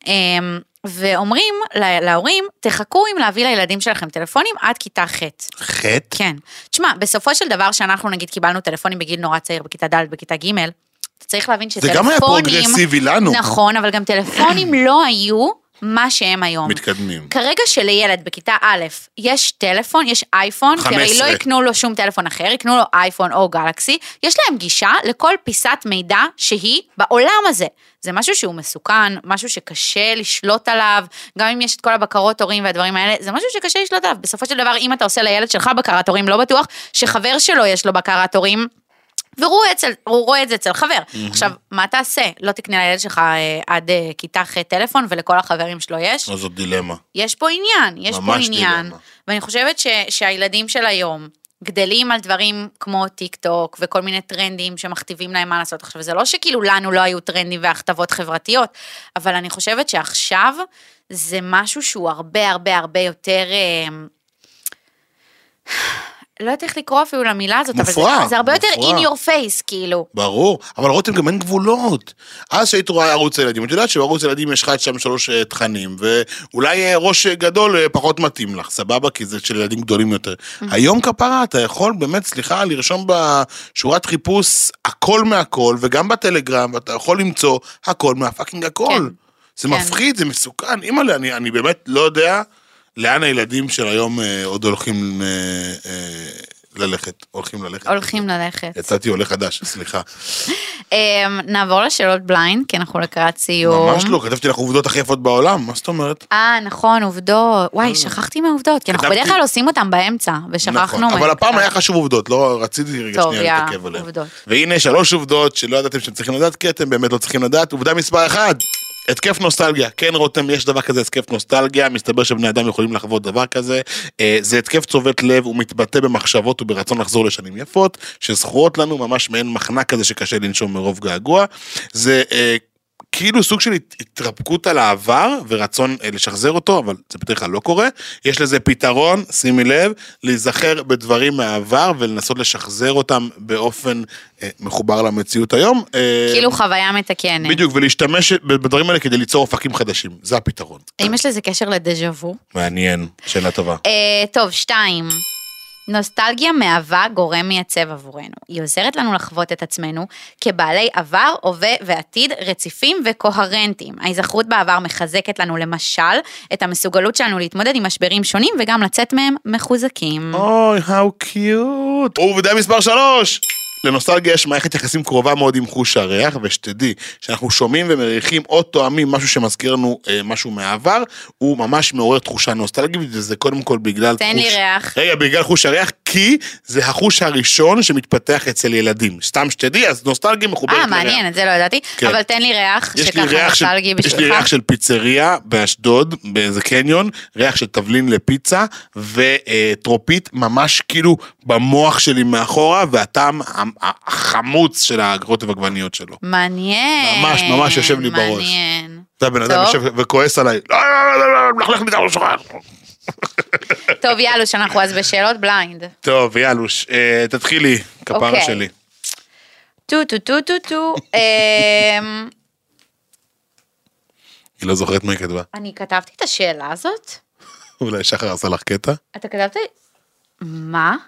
ואומרים להורים, תחכו אם להביא לילדים שלכם טלפונים עד כיתה ח'. ח'? כן. תשמע, בסופו של דבר שאנחנו נגיד קיבלנו טלפונים בגיל נורא צעיר, בכיתה ד', בכיתה ג', אתה צריך להבין שטלפונים... זה גם היה פרוגרסיבי לנו. נכון, אבל גם טלפונים לא היו מה שהם היום. מתקדמים. כרגע שלילד בכיתה א', יש טלפון, יש אייפון, כי הרי לא יקנו לו שום טלפון אחר, יקנו לו אייפון או גלקסי, יש להם גישה לכל פיסת מידע שהיא בעולם הזה. זה משהו שהוא מסוכן, משהו שקשה לשלוט עליו, גם אם יש את כל הבקרות הורים והדברים האלה, זה משהו שקשה לשלוט עליו. בסופו של דבר, אם אתה עושה לילד שלך בקרת הורים, לא בטוח שחבר שלו יש לו בקרת הורים, והוא רואה את זה אצל חבר. עכשיו, מה תעשה? לא תקנה לילד שלך עד כיתה ח' טלפון, ולכל החברים שלו יש? זאת דילמה. יש פה עניין, יש פה עניין. ואני חושבת שהילדים של היום גדלים על דברים כמו טיק טוק, וכל מיני טרנדים שמכתיבים להם מה לעשות. עכשיו, זה לא שכאילו לנו לא היו טרנדים והכתבות חברתיות, אבל אני חושבת שעכשיו זה משהו שהוא הרבה הרבה הרבה יותר... לא יודעת איך לקרוא אפילו למילה הזאת, מופרע, אבל זה הרבה יותר in your face, כאילו. ברור, אבל רותם גם אין גבולות. אז שהיית רואה ערוץ הילדים, את יודעת שבערוץ הילדים יש לך שם 3 תכנים, ואולי ראש גדול פחות מתאים לך, סבבה, כי זה של ילדים גדולים יותר. היום כפרה, אתה יכול באמת, סליחה, לרשום בשורת חיפוש הכל מהכל, וגם בטלגרם, ואתה יכול למצוא הכל מהפאקינג הכל. זה מפחיד, זה מסוכן. אימא'לה, אני באמת לא יודע לאן הילדים של היום עוד הולכים ללכת. הולכים ללכת. יצאתי עולה חדש, סליחה. נעבור לשאלות בליינד, כי אנחנו לקראת סיום. ממש לא, כתבתי לך עובדות הכי יפות בעולם, מה זאת אומרת? נכון, עובדות. וואי, שכחתי מהעובדות, כי אנחנו בדרך כלל עושים אותם באמצע, ושכחנו. אבל הפעם היה חשוב עובדות, לא רציתי רגע שנייה להתעכב עליהם. והנה 3 עובדות שלא ידעתם שאתם צריכים לדעת, כי אתם באמת לא צריכים לדעת. עובדה מספר 1. התקף נוסטלגיה, כן רותם, יש דבר כזה, התקף נוסטלגיה, מסתבר שבני אדם יכולים לחוות דבר כזה, זה התקף צובט לב, הוא מתבטא במחשבות וברצון לחזור לשנים יפות, שזכורות לנו ממש מעין מחנק כזה שקשה לנשום מרוב געגוע, זה כאילו סוג של התרפקות על העבר, ורצון לשחזר אותו, אבל זה בדרך כלל לא קורה, יש לזה פתרון, שימי לב, להיזכר בדברים מהעבר, ולנסות לשחזר אותם באופן מחובר למציאות היום. כאילו חוויה מתקנת. בדיוק, ולהשתמש בדברים האלה כדי ליצור אופקים חדשים, זה הפתרון. האם יש לזה קשר לדז'ה-וו? מעניין, שאלה טובה. טוב, 2. נוסטלגיה מהווה גורם מייצב עבורנו. היא עוזרת לנו לחוות את עצמנו כבעלי עבר, הווה ועתיד רציפים וקוהרנטיים. ההיזכרות בעבר מחזקת לנו למשל את המסוגלות שלנו להתמודד עם משברים שונים וגם לצאת מהם מחוזקים. אוי, how cute. עובדה מספר 3. לנוסטלגיה יש מערכת יחסים קרובה מאוד עם חוש הריח, ושתדעי שאנחנו שומעים ומריחים או תואמים משהו שמזכיר לנו משהו מהעבר, הוא ממש מעורר תחושה נוסטלגית, וזה קודם כל בגלל תן לי ריח. רגע, בגלל חוש הריח, כי זה החוש הראשון שמתפתח אצל ילדים. סתם שתדעי, אז נוסטלגיה מחוברת לריח. מעניין, את זה לא ידעתי, כן. אבל תן לי ריח שככה נוסטלגי בשבילך. יש לי ריח של פיצריה באשדוד, באיזה קניון, ריח של תבלין לפיצה, וטרופית ממש כאילו במוח שלי מאחורה, והטעם החמוץ של הרוטב עגבניות שלו. מעניין. ממש יושב לי בראש. מעניין. והבן אדם יושב וכועס עליי. לא, לחלך לי דרך שוכח. טוב, יאלוש, אנחנו אז בשאלות בליינד. טוב, יאלוש, תתחילי, כפרה שלי. טו. היא לא זוכרת מה היא כתבה. אני כתבתי את השאלה הזאת? אולי שחר עשה לך קטע? אתה כתבת? מה?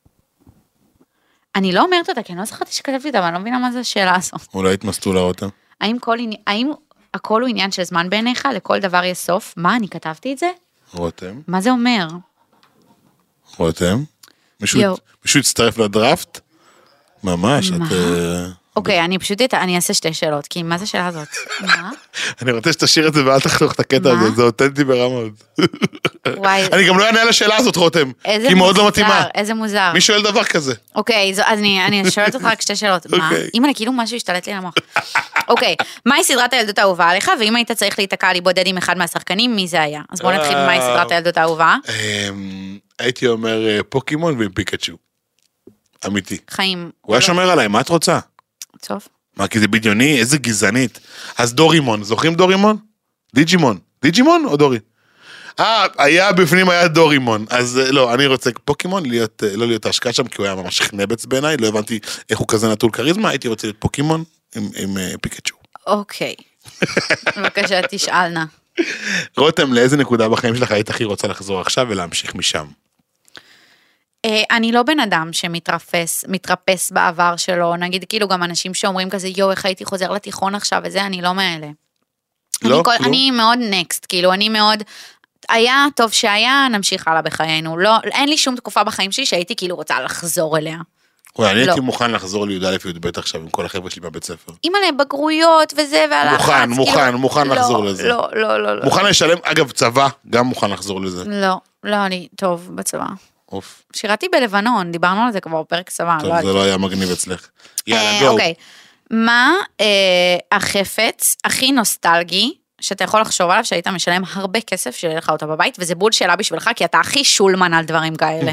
אני לא אומרת אותה, כי אני לא זכרתי שכתבתי אותה, אבל אני לא מבינה מה זה השאלה הזאת. אולי התמסתו לאותם. האם הכל הוא עניין של זמן בעיניך? לכל דבר יש סוף? מה, אני כתבתי את זה? רותם. מה זה אומר? רותם? מישהו יצטרף לדראפט? ממש, את... אוקיי, אני אעשה 2 שאלות, כי מה זה השאלה הזאת? מה? אני רוצה שתשאיר את זה ואל תחתוך את הקטע הזה, זה אותנטי ברמות. אני גם לא אענה על השאלה הזאת, רותם, כי היא מאוד לא מתאימה. איזה מוזר. מי שואל דבר כזה? אוקיי, אז אני שואלת אותך רק 2 שאלות. מה? אם אני כאילו משהו השתלט לי למוח. אוקיי, מהי סדרת הילדות האהובה עליך, ואם היית צריך להיתקע להיבודד עם אחד מהשחקנים, מי זה היה? אז בואו נתחיל מהי סדרת הילדות האהובה. הייתי אומר פוקימון ועם פיקאצ'ו. אמיתי. חיים. הוא היה שומר עליי, מה את רוצה? טוב. מה, כי זה בדיוני? איזה גזענית. אז דורימון, זוכרים דורימון? דיג'ימון או דורי? היה בפנים היה דורימון, אז לא, אני רוצה פוקימון, לא להיות ההשקעה שם, כי הוא היה ממש חנבץ בעיניי, לא הבנתי איך הוא כזה נטול קריזמה, הייתי רוצה להיות פוקימון עם פיקאצ'ו. אוקיי. בבקשה, תשאלנה. רותם, לאיזה נקודה בחיים שלך היית הכי רוצה לחזור עכשיו ולהמשיך משם? אני לא בן אדם שמתרפס בעבר שלו, נגיד כאילו גם אנשים שאומרים כזה, איך הייתי חוזר לתיכון עכשיו וזה, אני לא מאלה. לא? אני מאוד נקסט, כאילו אני מאוד, היה טוב שהיה, נמשיך הלאה בחיינו, לא, אין לי שום תקופה בחיים שלי שהייתי כאילו רוצה לחזור אליה. אני הייתי מוכן לחזור לי"א י"ב עכשיו עם כל החבר'ה שלי בבית ספר. עם מלא בגרויות וזה והלחץ. מוכן לחזור לזה. לא. מוכן לשלם, אגב צבא, גם מוכן לחזור לזה. לא, אני טוב בצבא. אוף. שירתי בלבנון, דיברנו על זה כבר בפרק צבא. טוב, זה לא היה מגניב אצלך. יאללה, גו. אוקיי, מה החפץ הכי נוסטלגי שאתה יכול לחשוב עליו שהיית משלם הרבה כסף שיהיה לך אותה בבית, וזה בול שאלה בשבילך, כי אתה הכי שולמן על דברים כאלה.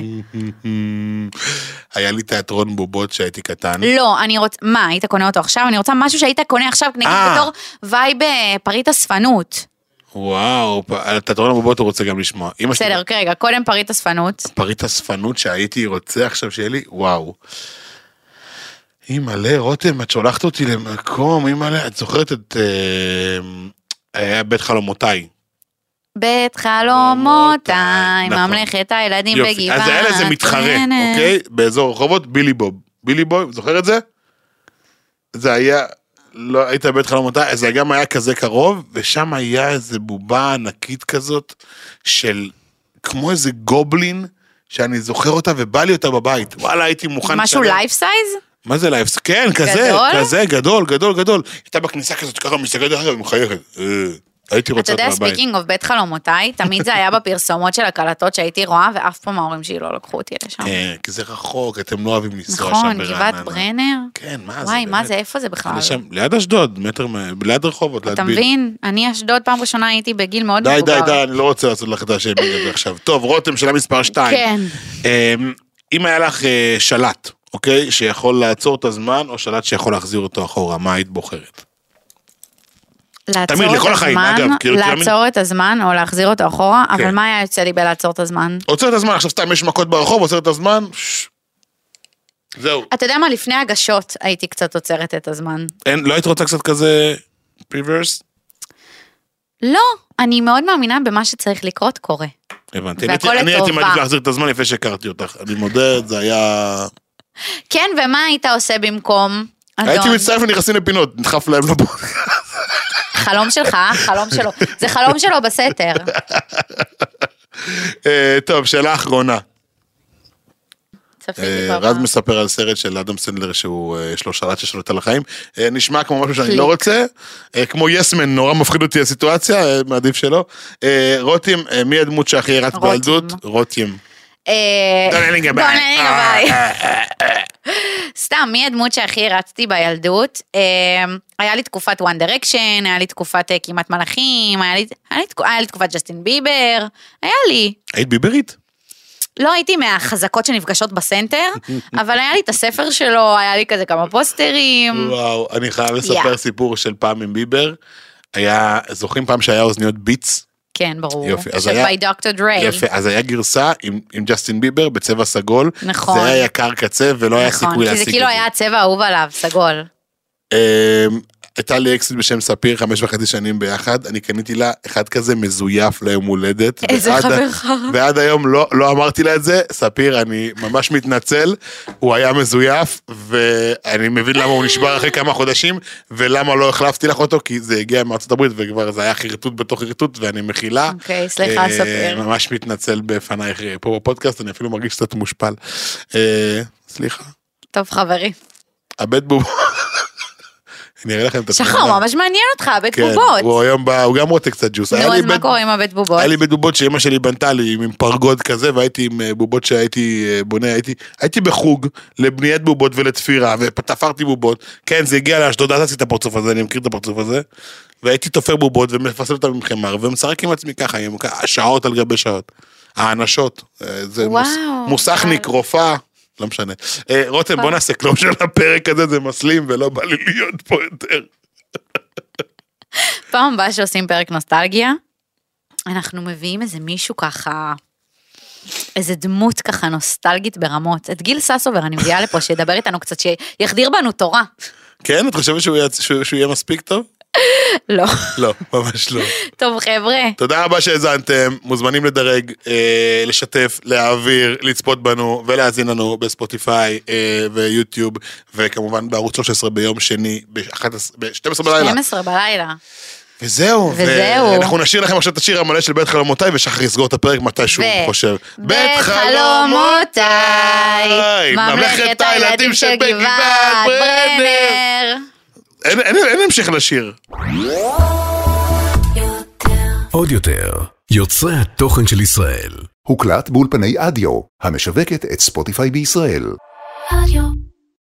היה לי תיאטרון בובות שהייתי קטן. לא, אני רוצה, מה, היית קונה אותו עכשיו? אני רוצה משהו שהיית קונה עכשיו, נגיד בתור וייב פריט הספנות. וואו, התיאטרון הבובות הוא רוצה גם לשמוע. בסדר, רגע, קודם פריט הספנות. פריט הספנות שהייתי רוצה עכשיו שיהיה לי, וואו. אימא'לה, רותם, את שולחת אותי למקום, אימא'לה, את זוכרת את... היה בית חלומותיי. בית חלומותיי, ממלכת הילדים בגבעת. אז היה לזה מתחרה, אוקיי? באזור רחובות, בילי בוב. בילי בוב, זוכר את זה? זה היה... לא, היית בבית חלומותיי, זה גם היה כזה קרוב, ושם היה איזה בובה ענקית כזאת, של כמו איזה גובלין, שאני זוכר אותה, ובא לי אותה בבית. וואלה, הייתי מוכן... משהו לייף סייז? מה זה לייף סייז? כן, כזה, גדול. הייתה בכניסה כזאת, ככה מסתכלת אחר, ומחייכת. הייתי רוצה אתה יודע, ספיקינג אוף בית חלומותיי, תמיד זה היה בפרסומות של הקלטות שהייתי רואה, ואף פעם ההורים שלי לא לקחו אותי לשם. כן, כי זה רחוק, אתם לא אוהבים לנסוע שם ברעננה. נכון, גבעת ברנר. כן, מה זה? וואי, מה זה, איפה זה בכלל? ליד אשדוד, ליד רחובות, ליד אתה מבין? אני אשדוד פעם ראשונה הייתי בגיל מאוד מבוגר. די, אני לא רוצה לעשות לך את השם הזה עכשיו. טוב, רותם, שאלה מספר 2. כן. אם היה לך שלט, אוקיי, שיכול לעצור את הזמן, או שלט שיכול להחזיר אותו אחורה, מה היית בוחרת? תמיד, לכל החיים, אגב. לעצור את הזמן או להחזיר אותו אחורה, אבל מה היה יוצא לי בלעצור את הזמן? עוצר את הזמן, עכשיו סתם יש מכות ברחוב, עוצר את הזמן, זהו. אתה יודע מה, לפני הגשות הייתי קצת עוצרת את הזמן. לא היית רוצה קצת כזה ריברס? לא, אני מאוד מאמינה במה שצריך לקרות קורה. הבנתי, אני הייתי מעדיף להחזיר את הזמן לפני שהכרתי אותך, אני מודה, זה היה... כן, ומה היית עושה במקום? הייתי מצטרף ונכנסים לפינות, נדחף להם לבוא. חלום שלך, חלום שלו. זה חלום שלו בסתר. טוב, שאלה אחרונה. רז מספר על סרט של אדם סנדלר שהוא יש לו שלט ששולט על החיים. נשמע כמו משהו שאני לא רוצה. כמו יסמן, נורא מפחיד אותי הסיטואציה, מעדיף שלא. רותם, מי הדמות שהכי הרצת בילדות? רותם. דונלינג גבאי. סתם, מי הדמות שהכי הרצתי בילדות? היה לי תקופת One Direction, היה לי תקופת כמעט מלאכים, היה לי תקופת ג'סטין ביבר, היה לי. היית ביברית? לא הייתי מהחזקות שנפגשות בסנטר, אבל היה לי את הספר שלו, היה לי כזה כמה פוסטרים. וואו, אני חייב לספר סיפור של פעם עם ביבר. זוכרים פעם שהיה אוזניות ביטס? כן, ברור. שביי דוקטור דרי. יפה, אז היה גרסה עם ג'סטין ביבר בצבע סגול. נכון. זה היה יקר קצה ולא היה סיכוי להשיג את זה. כי זה כאילו היה הצבע האהוב עליו, סגול. הייתה לי אקסיט בשם ספיר, 5.5 שנים ביחד, אני קניתי לה אחד כזה מזויף ליום הולדת. איזה חברך. ועד היום לא אמרתי לה את זה, ספיר, אני ממש מתנצל, הוא היה מזויף, ואני מבין למה הוא נשבר אחרי כמה חודשים, ולמה לא החלפתי לך אותו, כי זה הגיע מארצות הברית, וכבר זה היה חירטוט בתוך חירטוט, ואני מכילה. אוקיי, סליחה, ספיר. ממש מתנצל בפנייך פה בפודקאסט, אני אפילו מרגיש קצת מושפל. סליחה. טוב, חברי. הבית בוב. אני אראה לכם את התמונה. שחר, ממש מעניין אותך, בית בובות. הוא היום בא, הוא גם רוצה קצת ג'וס. נו, אז מה קורה עם הבית בובות? היה לי בית בובות שאמא שלי בנתה לי עם פרגוד כזה, והייתי עם בובות שהייתי בונה, הייתי בחוג לבניית בובות ולתפירה, ותפרתי בובות. כן, זה הגיע לאשדוד, עשיתי את הפרצוף הזה, אני מכיר את הפרצוף הזה, והייתי תופר בובות ומפסל אותם עם חמר, ומשחק עם עצמי ככה, שעות על גבי שעות. האנשות, זה מוסכניק, רופאה. לא משנה. רותם, בוא נעשה קלום של הפרק הזה, זה מסלים ולא בא לי להיות פה יותר. פעם הבאה שעושים פרק נוסטלגיה, אנחנו מביאים איזה מישהו ככה, איזה דמות ככה נוסטלגית ברמות. את גיל ססובר אני מביאה לפה שידבר איתנו קצת, שיחדיר בנו תורה. כן? את חושבת שהוא יהיה מספיק טוב? לא. לא, ממש לא. טוב חבר'ה. תודה רבה שהזנתם, מוזמנים לדרג, לשתף, להעביר, לצפות בנו ולהזין לנו בספוטיפיי ויוטיוב, וכמובן בערוץ 13 ביום שני, ב-12 בלילה. 12 בלילה. וזהו, ואנחנו נשאיר לכם עכשיו את השיר המלא של בית חלומותיי, ושחר יסגור את הפרק מתי שהוא חושב. בית חלומותיי, ממלכת הילדים של גבעת ברנר. אין המשך לשיר. עוד יותר, יוצרי התוכן של ישראל. הוקלט באולפני אדיו, המשווקת את ספוטיפיי בישראל. אדיו.